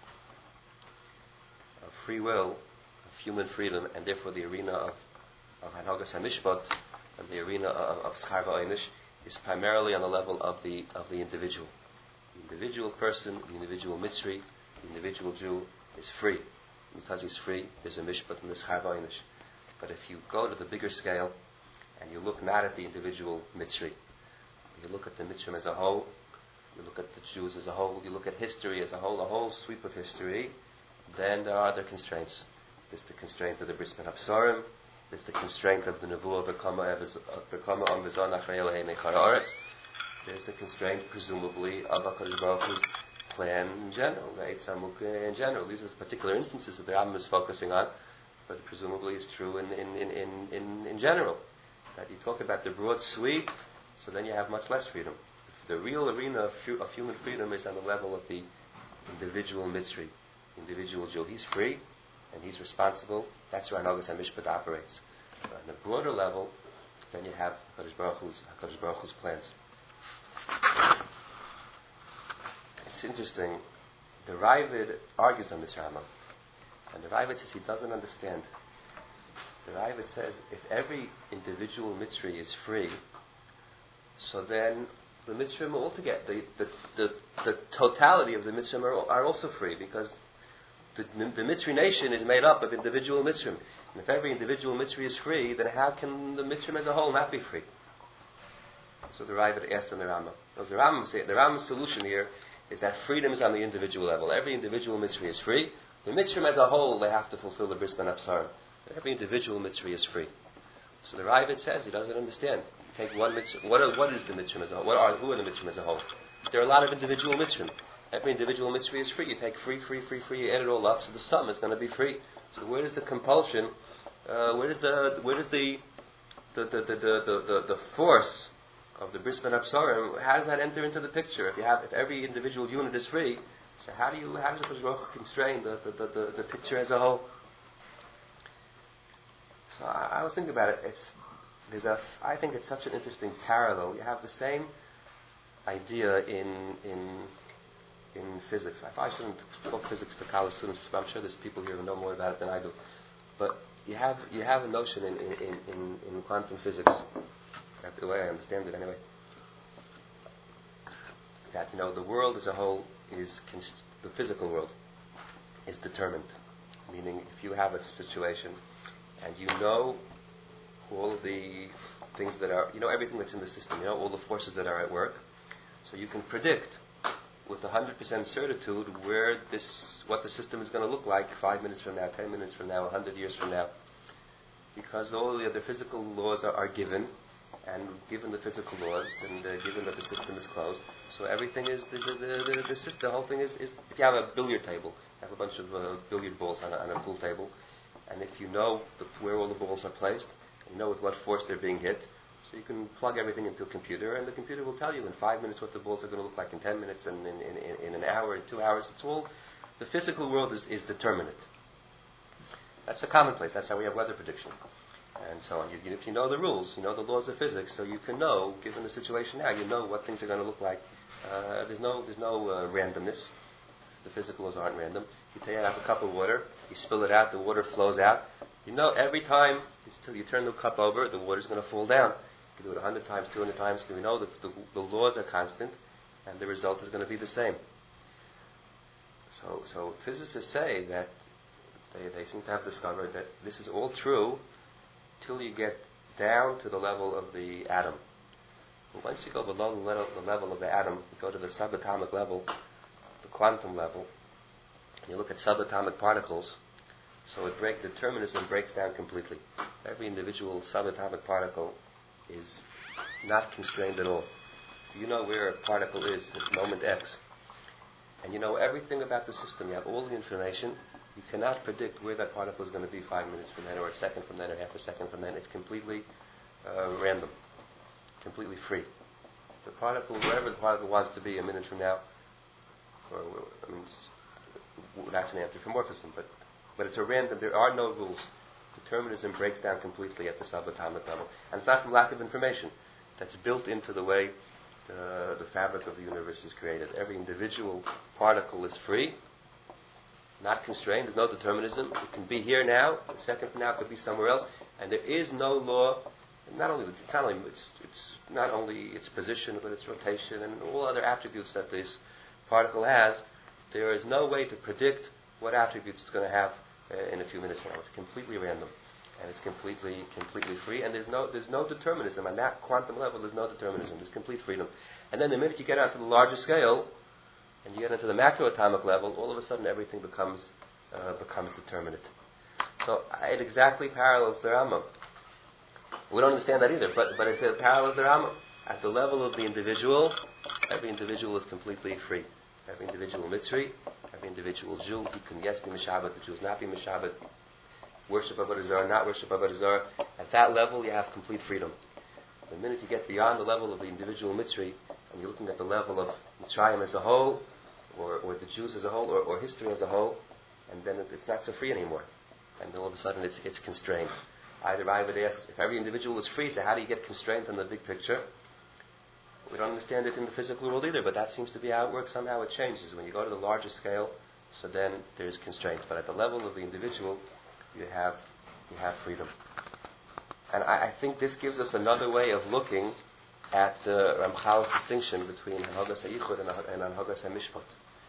of free will, of human freedom, and therefore the arena of of Hanhagas HaMishpat, and the arena of, of char v'onish, is primarily on the level of the of the individual. The individual person, the individual Mitzri, the individual Jew is free. Because he's free, there's a mishpat and there's char v'onish. But if you go to the bigger scale and you look not at the individual mitzri, you look at the mitzrim as a whole, you look at the Jews as a whole, you look at history as a whole, a whole sweep of history, then there are other constraints. There's the constraint of the Bris Ben Absarim, there's the constraint of the nevuah of B'kama Am V'zon Achrei Elehei Nechar Ha'aretz, there's the constraint, presumably, of HaKadosh Baruch Hu's plan in general, the Eitzah Mukha in general. These are particular instances that the Rambam is focusing on, but presumably it's true in, in, in, in, in, in general. That you talk about the broad sweep, so then you have much less freedom. The real arena of, of human freedom is on the level of the individual mitzri, individual Jew. He's free, and he's responsible. That's where Hanhagas HaMishpat operates. So on the broader level, then you have HaKadosh Baruch Hu's, HaKadosh Baruch Hu's plans. It's interesting. The Ravid argues on this Rambam, and the Ravid says he doesn't understand. The Ravid says if every individual mitzri is free, so then the mitzrim altogether, the the, the the totality of the mitzrim are, are also free, because the, the mitzri nation is made up of individual mitzrim. And if every individual mitzri is free, then how can the mitzrim as a whole not be free? So the Ravid asked on the Rambam. The Rambam say the Rambam's solution here is that freedom is on the individual level. Every individual mitzvah is free. The mitzvah as a whole, they have to fulfill the bris ben absarim. Every individual mitzvah is free. So the Ravid says he doesn't understand. You take one mitzvah. What, are, what is the mitzvah as a whole? What are, who are the mitzvah as a whole? There are a lot of individual mitzvah. Every individual mitzvah is free. You take free, free, free, free. You add it all up, so the sum is going to be free. So where is the compulsion? Uh, where is the where is the the the the the, the, the force of the bris ben absarim? How does that enter into the picture? If you have, if every individual unit is free, so how do you, how does the Baruch constrain the the, the the the picture as a whole? So I, I was thinking about it. It's there's a I think it's such an interesting parallel. You have the same idea in in in physics. I probably shouldn't talk physics to college students, but I'm sure there's people here who know more about it than I do. But you have you have a notion in in, in, in quantum physics, that's the way I understand it anyway, that you know the world as a whole is cons- the physical world is determined. Meaning, if you have a situation and you know all of the things that are, you know everything that's in the system, you know all the forces that are at work, so you can predict with one hundred percent certitude where this, what the system is going to look like five minutes from now, ten minutes from now, one hundred years from now, because all the other physical laws are, are given, and given the physical laws, and uh, given that the system is closed, so everything is the the the, the, the, system, the whole thing is, is. If you have a billiard table, you have a bunch of uh, billiard balls on a, on a pool table, and if you know the, where all the balls are placed, you know with what force they're being hit. So you can plug everything into a computer, and the computer will tell you in five minutes what the balls are going to look like in ten minutes, and in, in, in, in an hour, in two hours. It's all, the physical world is, is determinate. That's a commonplace. That's how we have weather prediction, and so on. You, you, if you know the rules, you know the laws of physics, so you can know, given the situation now, you know what things are going to look like. Uh, there's no, there's no uh, randomness. The physical laws aren't random. You take out a cup of water, you spill it out, the water flows out. You know every time you, you turn the cup over, the water's going to fall down. You do it a hundred times, two hundred times, we know that the, the laws are constant, and the result is going to be the same. So, so physicists say that they, they seem to have discovered that this is all true till you get down to the level of the atom. But once you go below the level, the level of the atom, you go to the subatomic level, the quantum level, and you look at subatomic particles. So it break, determinism breaks down completely. Every individual subatomic particle is not constrained at all. You know where a particle is at moment X. And you know everything about the system. You have all the information. You cannot predict where that particle is going to be five minutes from then, or a second from then, or half a second from then. It's completely uh, random, completely free. The particle, wherever the particle wants to be a minute from now, or I mean, that's an anthropomorphism, but but it's a random. There are no rules. Determinism breaks down completely at the subatomic level, and it's not from lack of information. That's built into the way the, the fabric of the universe is created. Every individual particle is free, not constrained. There's no determinism. It can be here now, a second from now it could be somewhere else, and there is no law. Not only it's not only it's, it's not only its position, but its rotation and all other attributes that this particle has. There is no way to predict what attributes it's going to have uh, in a few minutes from now. It's completely random, and it's completely completely free. And there's no there's no determinism on that quantum level. There's no determinism. There's complete freedom. And then the minute you get onto the larger scale, and you get into the macroatomic level, all of a sudden everything becomes uh, becomes determinate. So it exactly parallels the Rambam. We don't understand that either, but but it parallels the Rambam. At the level of the individual, every individual is completely free. Every individual Mitzri, every individual Jew, he can yes be Mishabbat, the Jews not be Mishabbat, worship Avodah Zarah, not worship Avodah Zarah. At that level, you have complete freedom. The minute you get beyond the level of the individual Mitzri, and you're looking at the level of Mitzrayim as a whole, or, or the Jews as a whole, or, or history as a whole, and then it, it's not so free anymore. And all of a sudden it's, it's constrained. Either I would ask, if every individual is free, so how do you get constrained in the big picture? We don't understand it in the physical world either, but that seems to be how it works. Somehow it changes. When you go to the larger scale, so then there's constraints. But at the level of the individual, you have you have freedom. And I, I think this gives us another way of looking at uh, Ramchal's distinction between Hanhogas HaYichud and, and Hanhogas HaMishpat.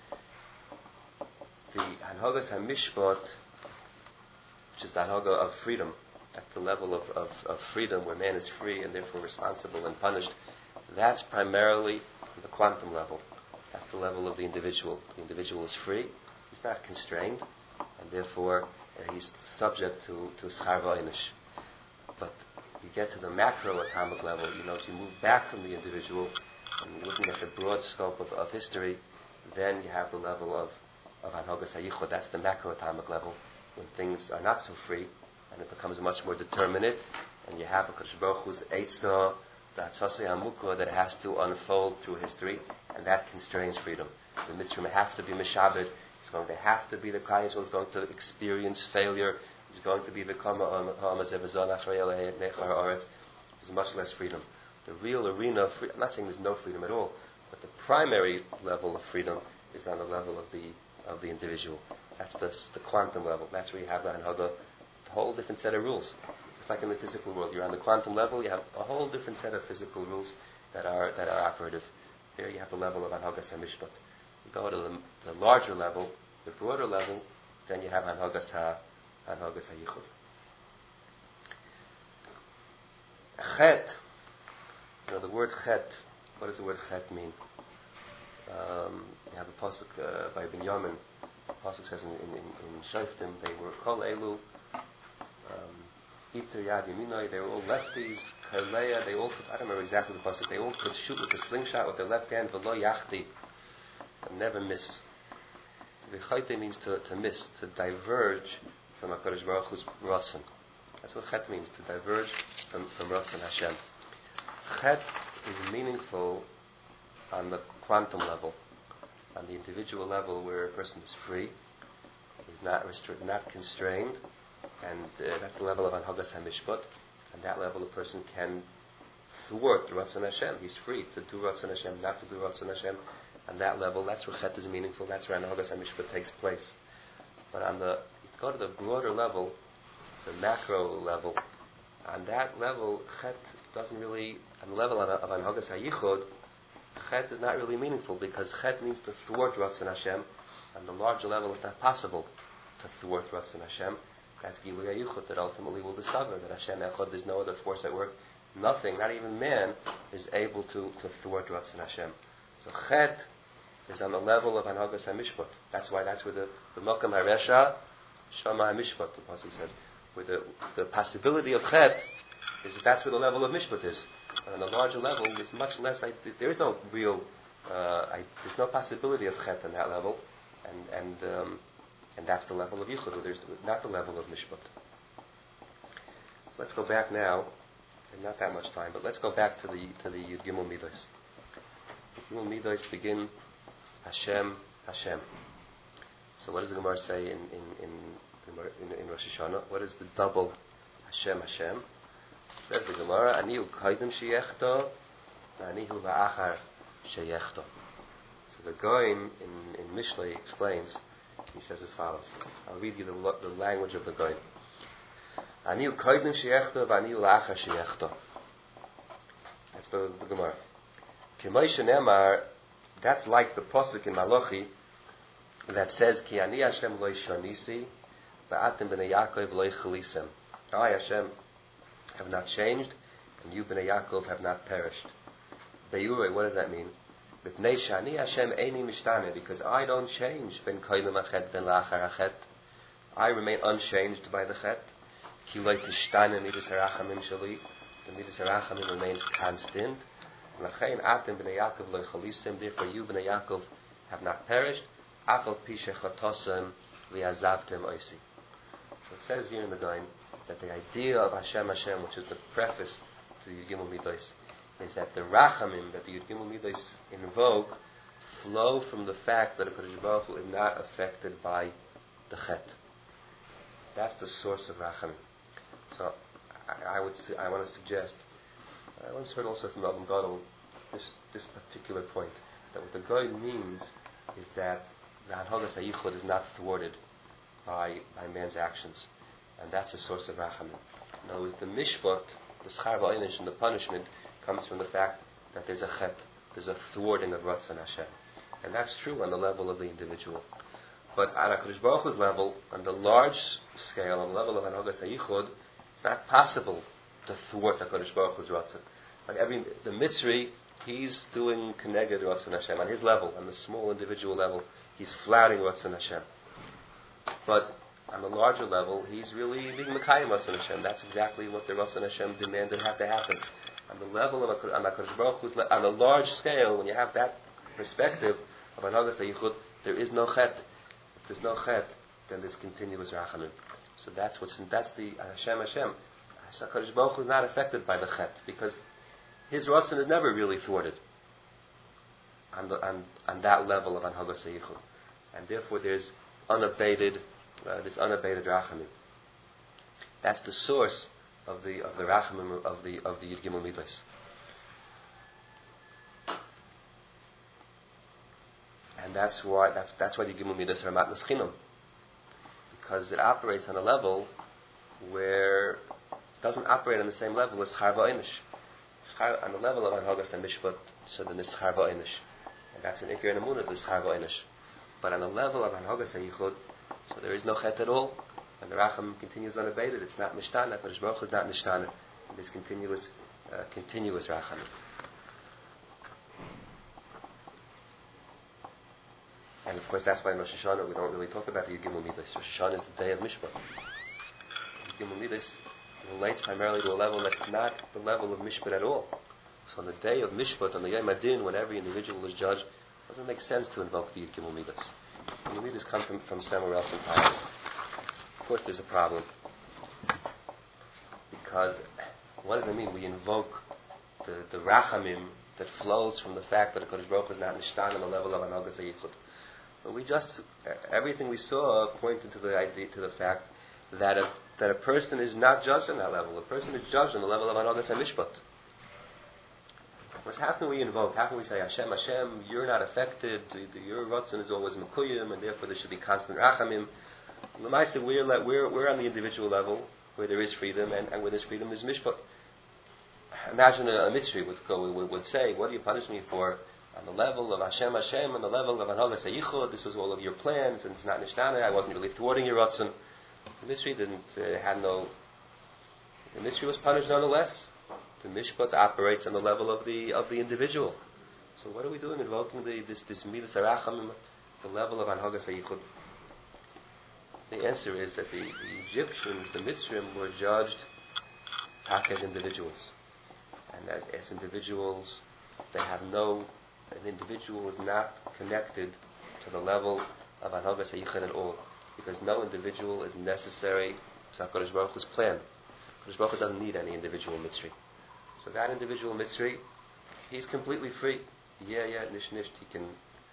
The Hanhogas HaMishpat, which is the Hanhoga of freedom, at the level of, of, of freedom where man is free and therefore responsible and punished, that's primarily the quantum level. That's the level of the individual. The individual is free, he's not constrained, and therefore uh, he's subject to, to schar v'einish. But you get to the macroatomic level, you know, as you move back from the individual, and you're looking at the broad scope of, of history, then you have the level of, of Hanhogas HaYichud. That's the macroatomic level, when things are not so free, and it becomes much more determinate, and you have a Kadosh Baruch Hu's Eitzah, the Hatzasei HaMukra that has to unfold through history, and that constrains freedom. The mitzvah have to be Meshabed, it's going to have to be the Klal Yisrael, is going to experience failure, it's going to be the Kama Ha'amazevazon Achrei Nechar Ha'aretz. There's much less freedom. The real arena of freedom, I'm not saying there's no freedom at all, but the primary level of freedom is on the level of the of the individual. That's the, the quantum level. That's where you have the Hanhoga a whole different set of rules. Just like in the physical world, you're on the quantum level, you have a whole different set of physical rules that are that are operative. Here you have the level of Hanhagas HaMishpat. You go to the, the larger level, the broader level, then you have Hanhagas Ha, Hanhagas HaYichud. Chet, you know, the word chet, what does the word chet mean? Um, you have a pasuk uh, by Binyamin. The pasuk says in, in, in Shoftim, they were Kol Elu, Iter Yad Yaminoi, they were all lefties, Karleya, they all could, I don't remember exactly the pasuk, they all could shoot with a slingshot with their left hand, V'lo Yachti, and never miss. V'chayte means to, to miss, to diverge from HaKadosh Baruch Hu's Ratzon. That's what chet means, to diverge from, from Ratzon Hashem. Chet is meaningful on the quantum level, on the individual level where a person is free, is not restricted, not constrained, and uh, that's the level of Hanhagas HaMishpat, and that level a person can thwart Ratzon Hashem. He's free to do Ratzon Hashem, not to do Ratzon Hashem. On that level, that's where Chet is meaningful, that's where Hanhagas HaMishpat takes place. But on the, you go to the broader level, the macro level, on that level, Chet doesn't really, on the level of, of Hanhagas HaYichud, Chet is not really meaningful, because Chet means to thwart Ratzon Hashem. On the larger level, it's not possible to thwart Ratzon Hashem. That's Gilui HaYichud that ultimately will discover that Hashem Echad, there's no other force at work. Nothing, not even man, is able to, to thwart Ratzon Hashem. So Chet is on the level of Hanhagas HaMishpat. That's why that's where the the Malkam HaResha, Shama HaMishpat, the Pasuk says, where the, the possibility of Chet is that that's where the level of Mishpat is. And on the larger level, there's much less, I, there is no real, uh, I, there's no possibility of Chet on that level, and, and, um, and that's the level of Yichud, there's not the level of Mishpat. Let's go back now, and not that much time, but let's go back to the to the Yud Gimel Midos. Gimel Midos begin Hashem, Hashem. So what does the Gemara say in in in, in, in Rosh Hashanah? What is the double Hashem, Hashem? Says the Gemara, Anihu Kaidem Sheyechto, Anihu La'achar Sheyechto. So the Goyim in, in Mishlei explains, he says as follows. I'll read you the, the language of the Goyim. Anihu Kaidem Sheyechto, Anihu La'achar Sheyechto. That's the, the Gemara. K'moshe Nemar, that's like the Pasuk in Malachi that says, Ki Ani Hashem lo yishonisi, va'atem b'nei Yaakov lo yichalisem. I, Hashem, have not changed, and you, Bnei Yaakov, have not perished. Be'urei, what does that mean? B'nei shani Hashem eini mishtane, because I don't change ben koydem achet ben la'achar achet. I remain unchanged by the chet. Ki lo tishtane midas harachamim shali. The midas harachamim remains constant. L'chein atem Bnei Yaakov lo yichalisem. Therefore, you, Bnei Yaakov, have not perished. Afal pi shechatosem v'azavtem oisi. So it says here in the Goyim that the idea of Hashem Hashem, which is the preface to the Yud Gimel Midos, is that the Rachamim that the Yud Gimel Midos invoke flow from the fact that HaKadosh Baruch Hu is not affected by the Chet. That's the source of Rachamim. So I, I would I want to suggest, I once heard also from Abba Gadol this this particular point, that what the Goy means is that the Hanhagas HaYichud is not thwarted by by man's actions. And that's a source of Rachamim. In other words, the Mishpat, the Schar V'Einish, and the punishment comes from the fact that there's a Chet, there's a thwarting of Ratzon Hashem. And that's true on the level of the individual. But at HaKadosh Baruch Hu's level, on the large scale, on the level of Hanhagas HaYichud, it's not possible to thwart HaKadosh Baruch Hu's Ratzon. Like every, the Mitzri, he's doing Keneged Ratzon Hashem. On his level, on the small individual level, he's flouting Ratzon Hashem. But on the larger level, he's really being Mekayim Ratzon Hashem. That's exactly what the Ratzon Hashem demanded had to happen. On the level of on HaKadosh Baruch Hu's, on a large scale, when you have that perspective of Hanhagas HaYichud, there is no Chet. If there's no Chet, then there's continuous Rachamim. So that's what's that's the Hashem Hashem. HaKadosh Baruch Hu is not affected by the Chet because his Ratzon is never really thwarted on the, on, on that level of Hanhagas HaYichud, and therefore there's unabated. Uh, this unabated rachamim. That's the source of the of the rachamim of the of the Yud Gimel Midos. And that's why that's that's why the Yud Gimel Midos are matnas chinam, because it operates on a level where it doesn't operate on the same level as Schar Va'inish. On the level of Anhagas and Mishpat, so then there's Schar Va'inish. And that's an Ikir and Amunah, there's Schar Va'inish. But on the level of Anhagas and Yichud, so there is no Chet at all. And the Racham continues unabated. It's not Mishtana. Kodesh Baruch Hu is not Mishtana. There's continuous, uh, continuous Racham. And of course, that's why in Rosh Hashanah we don't really talk about the Yigimul Midas. Rosh Hashanah is the day of Mishpat. Yigimul Midas relates primarily to a level that's not the level of Mishpat at all. So on the day of Mishpat, on the Yom Adin, when every individual is judged, it doesn't make sense to invoke the Yigimul Midas. Yigimul Midas come from, from somewhere else entirely. Of course, there's a problem. Because what does it mean? We invoke the, the Rachamim that flows from the fact that the Kodesh Baruch Hu is not Nishtan on the level of Anhagas HaYichud. But we just, everything we saw pointed to the idea, to the fact that a, that a person is not judged on that level. A person is judged on the level of Anhagas HaMishpat. What's how can we invoke? How can we say, Hashem, Hashem, you're not affected, the, the, your Ratzon is always Mekuyim, and therefore there should be constant Rachamim. L'maisa, we're, we're, we're on the individual level, where there is freedom, and, and where there's freedom, there's Mishpat. Imagine a, a Mitzri would go, would, would say, what do you punish me for? On the level of Hashem, Hashem, on the level of Anhagas HaYichud, this was all of your plans, and it's not Nishtana, I wasn't really thwarting your Ratzon. The Mitzri didn't, uh, had no, the Mitzri was punished nonetheless. The Mishpat operates on the level of the of the individual. So what are we doing invoking the, this, this Midas HaRachamim, the level of Anhagas HaYichud? The answer is that the, the Egyptians, the Mitzrim, were judged as individuals. And as, as individuals, they have no, an individual is not connected to the level of Anhagas HaYichud at all. Because no individual is necessary to HaKadosh Baruch Hu's plan. HaKadosh Baruch Hu doesn't need any individual Mitzri. So that individual Mitzri, he's completely free. Yeah, yeah, nish nish, he can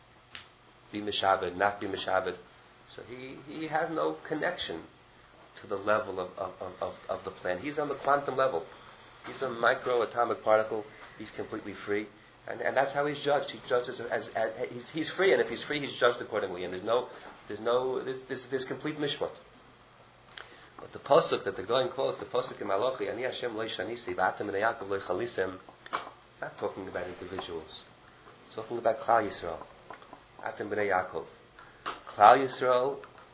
be Mishabed, not be Mishabed. So he, he has no connection to the level of, of, of, of the plan. He's on the quantum level. He's a micro-atomic particle. He's completely free. And, and that's how he's judged. He's judged as, as, as, as he's, he's free, and if he's free, he's judged accordingly. And there's no, there's no, there's, there's, there's complete mishpat. But the pasuk that they're going close, the pasuk in Malachi, Ani Hashem lo yishanisi, v'atem b'nei Yaakov lo yichalisem, not talking about individuals. It's talking about Klal Yisrael. Atem b'nei Yaakov. Klal Yisrael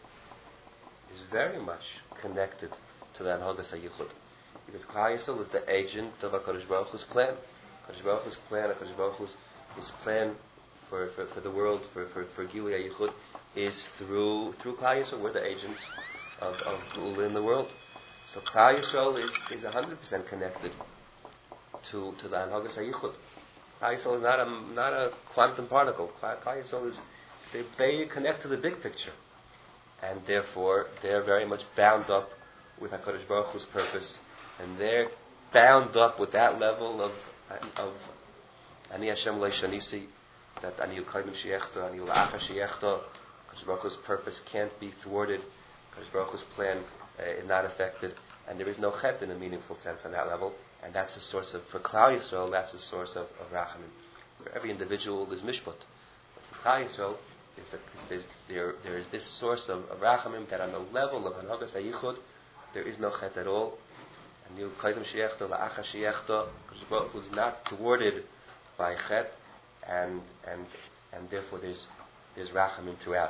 is very much connected to the Anhagas HaYichud. Because Klal Yisrael is the agent of HaKadosh Baruch Hu's plan. HaKadosh Baruch Hu's plan, HaKadosh Baruch Hu's his plan for, for, for the world, for, for, for Gilui HaYichud, is through, through Klal Yisrael. We're the agents of, of Gilui in the world. So Klal Yisrael is, is one hundred percent connected to, to the Anhagas HaYichud. Klal Yisrael is not a, not a quantum particle. Klal Yisrael is, they, they connect to the big picture. And therefore, they're very much bound up with HaKadosh Baruch Hu's purpose. And they're bound up with that level of of Ani Hashem lo yishanisi, that Ani Yukayim Sheyechta, Ani Ula'acha Sheyechta. HaKadosh Baruch Hu's purpose can't be thwarted. HaKadosh Baruch Hu's plan uh, is not affected. And there is no chet in a meaningful sense on that level. And that's the source of, for Klal Yisrael, that's the source of, of Rachamim. For every individual, there's Mishpat. But for Klal Yisrael, there's, there, there is this source of, of Rachamim that on the level of Anhagas HaYichud, there is no chet at all. And you Kaidim Sheyechta, La'acha Sheyechta, because Baruch Hu is not thwarted by chet, and and and therefore there's there's Rachamim throughout.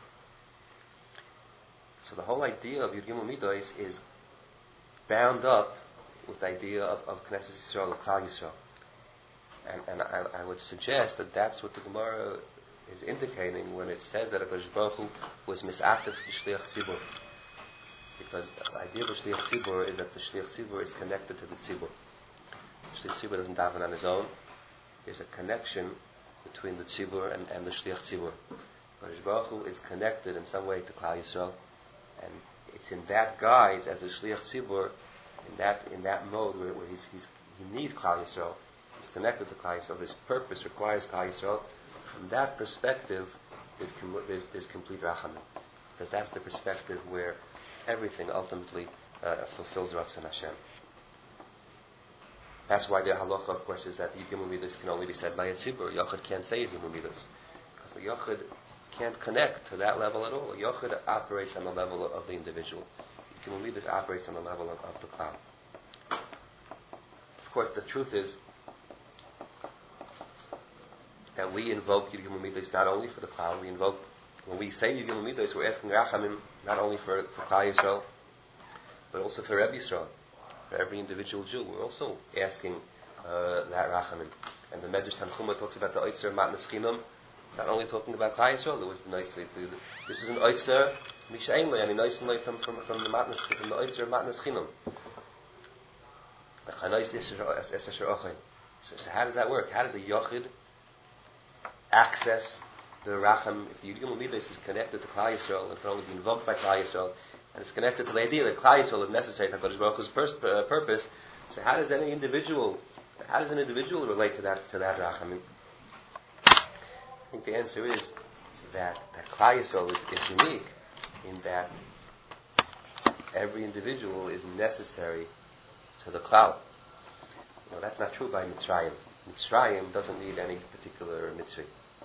So the whole idea of Yud Gimel Midos is bound up with the idea of, of Knesset Yisrael, of Klal Yisrael. And, and I, I would suggest that that's what the Gemara is indicating when it says that HaKadosh Baruch Hu was mis'atif b'shliach tzibur. Because the idea of Shliach Tzibur is that the Shliach Tzibur is connected to the Tzibur. The Shliach Tzibur doesn't daven on his own. There's a connection between the Tzibur and, and the Shliach Tzibur. Kadosh Baruch Hu is connected in some way to Klal Yisrael, and it's in that guise as a Shliach Tzibur, in that in that mode where, where he's, he's, he needs Klal Yisrael. He's connected to Klal Yisrael. His purpose requires Klal Yisrael. From that perspective, there's, there's, there's complete rachamim, because that's the perspective where everything ultimately uh, fulfills Ratzon Hashem. That's why the halacha, of course, is that Yigimul Midas can only be said by a tzibur. Yochid can't say Yigimul Midas, because the Yochid can't connect to that level at all. Yochid operates on the level of the individual. Gimel Midas operates on the level of, of the Klal. Of course, the truth is that we invoke Yud Gimel Midas not only for the Klal. We invoke, when we say Yud Gimel Midas, we're asking Rachamim not only for, for Klal Yisrael, but also for Rebbe Yisrael, for every individual Jew. We're also asking uh, that Rachamim. And the Medrash Tanchuma talks about the Oitzer Matnas Chinam. Not only talking about Klal Yisrael, there was the nice. This is an Oitzer Misha Einlei, and a nice from from from the Matnas from the Oitzer Matnas Chinam. So, so how does that work? How does a Yochid access the Racham? If the Yud Gimel Midas is connected to Klal Yisrael and can only be invoked by Klal Yisrael, and it's connected to the idea that Klal Yisrael is necessary for HaKadosh Baruch Hu's pers- uh, purpose, so how does any individual, how does an individual relate to that to that Racham? I think the answer is that, that Klal Yisrael is, is unique in that every individual is necessary to the Klal. You know, that's not true by Mitzrayim. Mitzrayim doesn't need any particular Mitzri.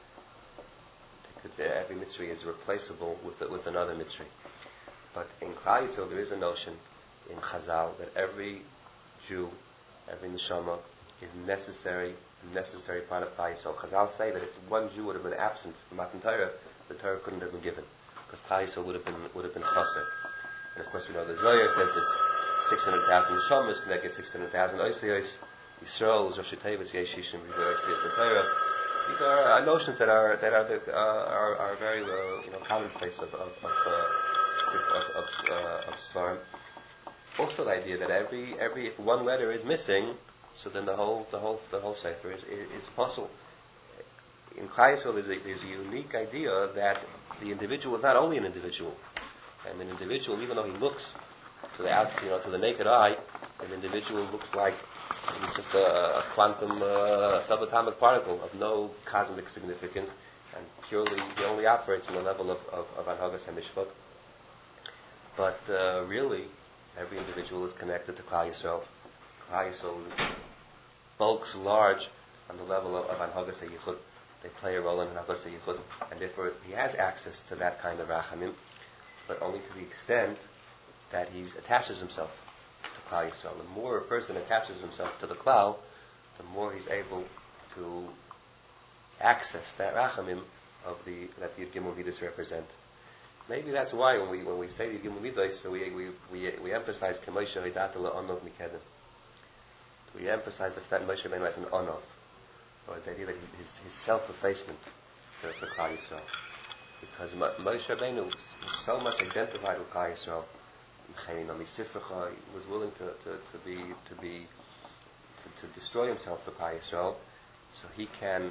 Every Mitzri is replaceable with the, with another Mitzri. But in Klal Yisrael there is a notion in Chazal that every Jew, every Neshama is necessary, necessary part of Klal Yisrael. Chazal say that if one Jew would have been absent from Matan Torah, the Torah couldn't have been given, because Klal Yisrael would have been would have been chaser. And of course we know the Zohar says that six hundred thousand Neshamas can get six hundred thousand Oisiyos. Yisrael is Rosh Tevis Yeshishim Oisiyos Torah. These are uh, notions that are that are the, uh, are, are very uh, you know commonplace of of of uh, of, of, uh, of Svarim. Also, the idea that every every if one letter is missing, so then the whole the whole the whole sefer is is, is possible. In Klal Yisrael, there's a, there's a unique idea that the individual is not only an individual, and an individual, even though he looks to the out, you know, to the naked eye, an individual looks like it's just a, a quantum uh, subatomic particle of no cosmic significance, and purely he only operates on the level of of, of Anhagas and Mishpat. But uh, really, every individual is connected to Klal Yisrael. Klal Yisrael bulks large on the level of, of Anhagas Yichud. They play a role in Anhagas Yichud, and therefore he has access to that kind of Rachamim, but only to the extent that he attaches himself to Klal Yisrael. The more a person attaches himself to the Klal, the more he's able to access that Rachamim of the that the Yud Gimel Midas represent. Maybe that's why when we when we say the Yud Gimel Midas, so we we we, we emphasize K'moshe Hidat L'Onov Mikedem. We emphasize the fact Moshe Rabbeinu as an Onov, or the idea that his his self-effacement for, for Klal Yisrael, because Moshe Rabbeinu was so much identified with Klal Yisrael. He was willing to, to, to be to be to, to destroy himself for Klal Yisrael, so he can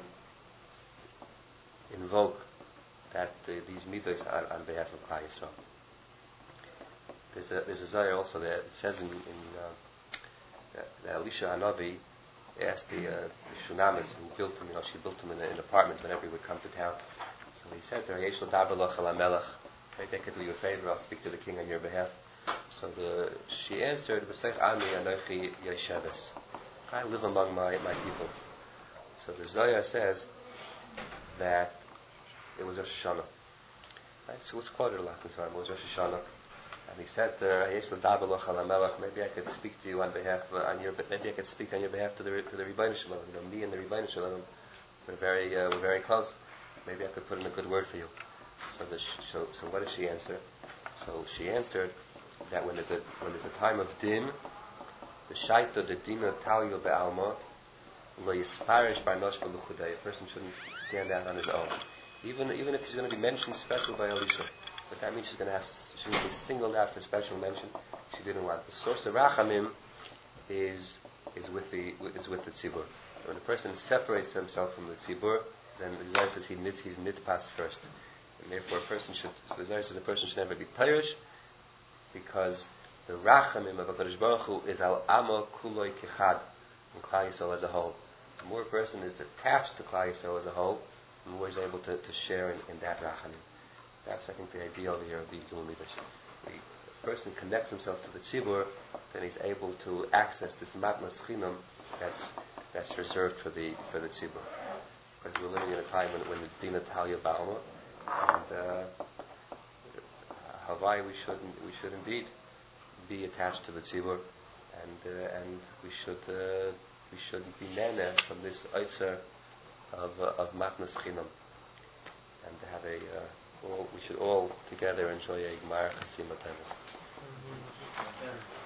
invoke that uh, these midos on, on behalf of Klal Yisrael. There's a there's a Zohar also that it says in, in uh, that, that Elisha Hanavi asked the, uh, the Shunamis who built him, you know, she built him in an apartment whenever he would come to town. So he said to her, Yesh l'daber loch al hamelech, maybe I could do you a favor, I'll speak to the king on your behalf. So the, she answered, V'sech ami anochi yesheves, I live among my, my people. So the Zohar says that it was Rosh Hashanah. Right? So it's quoted a lot in time. It was Rosh Hashanah. And he said to her, Yesh l'daber loch al hamelech, maybe I could speak to you on behalf, uh, on your, maybe I could speak on your behalf to the to the Rebbeinu Shalom. You know, me and the Rebbeinu Shalom, we're very, uh, we're very close. Maybe I could put in a good word for you. So, the, so, so what did she answer? So she answered that when there's a when there's a time of din, the shaita the dina talyo be'alma lo yisparish by nosh v'luchudei. A person shouldn't stand out on his own, even even if he's going to be mentioned special by Elisha. But that means she's going to have she will be singled out for special mention. She didn't want. The source of rachamim is is with the is with the tzibur. When a person separates himself from the tzibur, then the Zohar says he nit he's nitpas first, and therefore a person should. The Zohar says a person should never be perish, because the rachamim of HaKadosh Baruch Hu is al amo kuloi kichad, and Klal Yisrael as a whole. The more a person is attached to Klal Yisrael as a whole, the more he's able to, to share in, in that rachamim. That's, I think, the idea over here of the Gimel Midas. The person connects himself to the tzibur, then he's able to access this matnas chinam that's that's reserved for the for the tzibur. Because we're living in a time when, when it's dina talya ba'alma, and uh, Havai we should we should indeed be attached to the tzibur, and uh, and we should uh, we should be nene from this oitzer of uh, of matnas chinam, and to have a uh, all, we should all together enjoy a gemara chasima.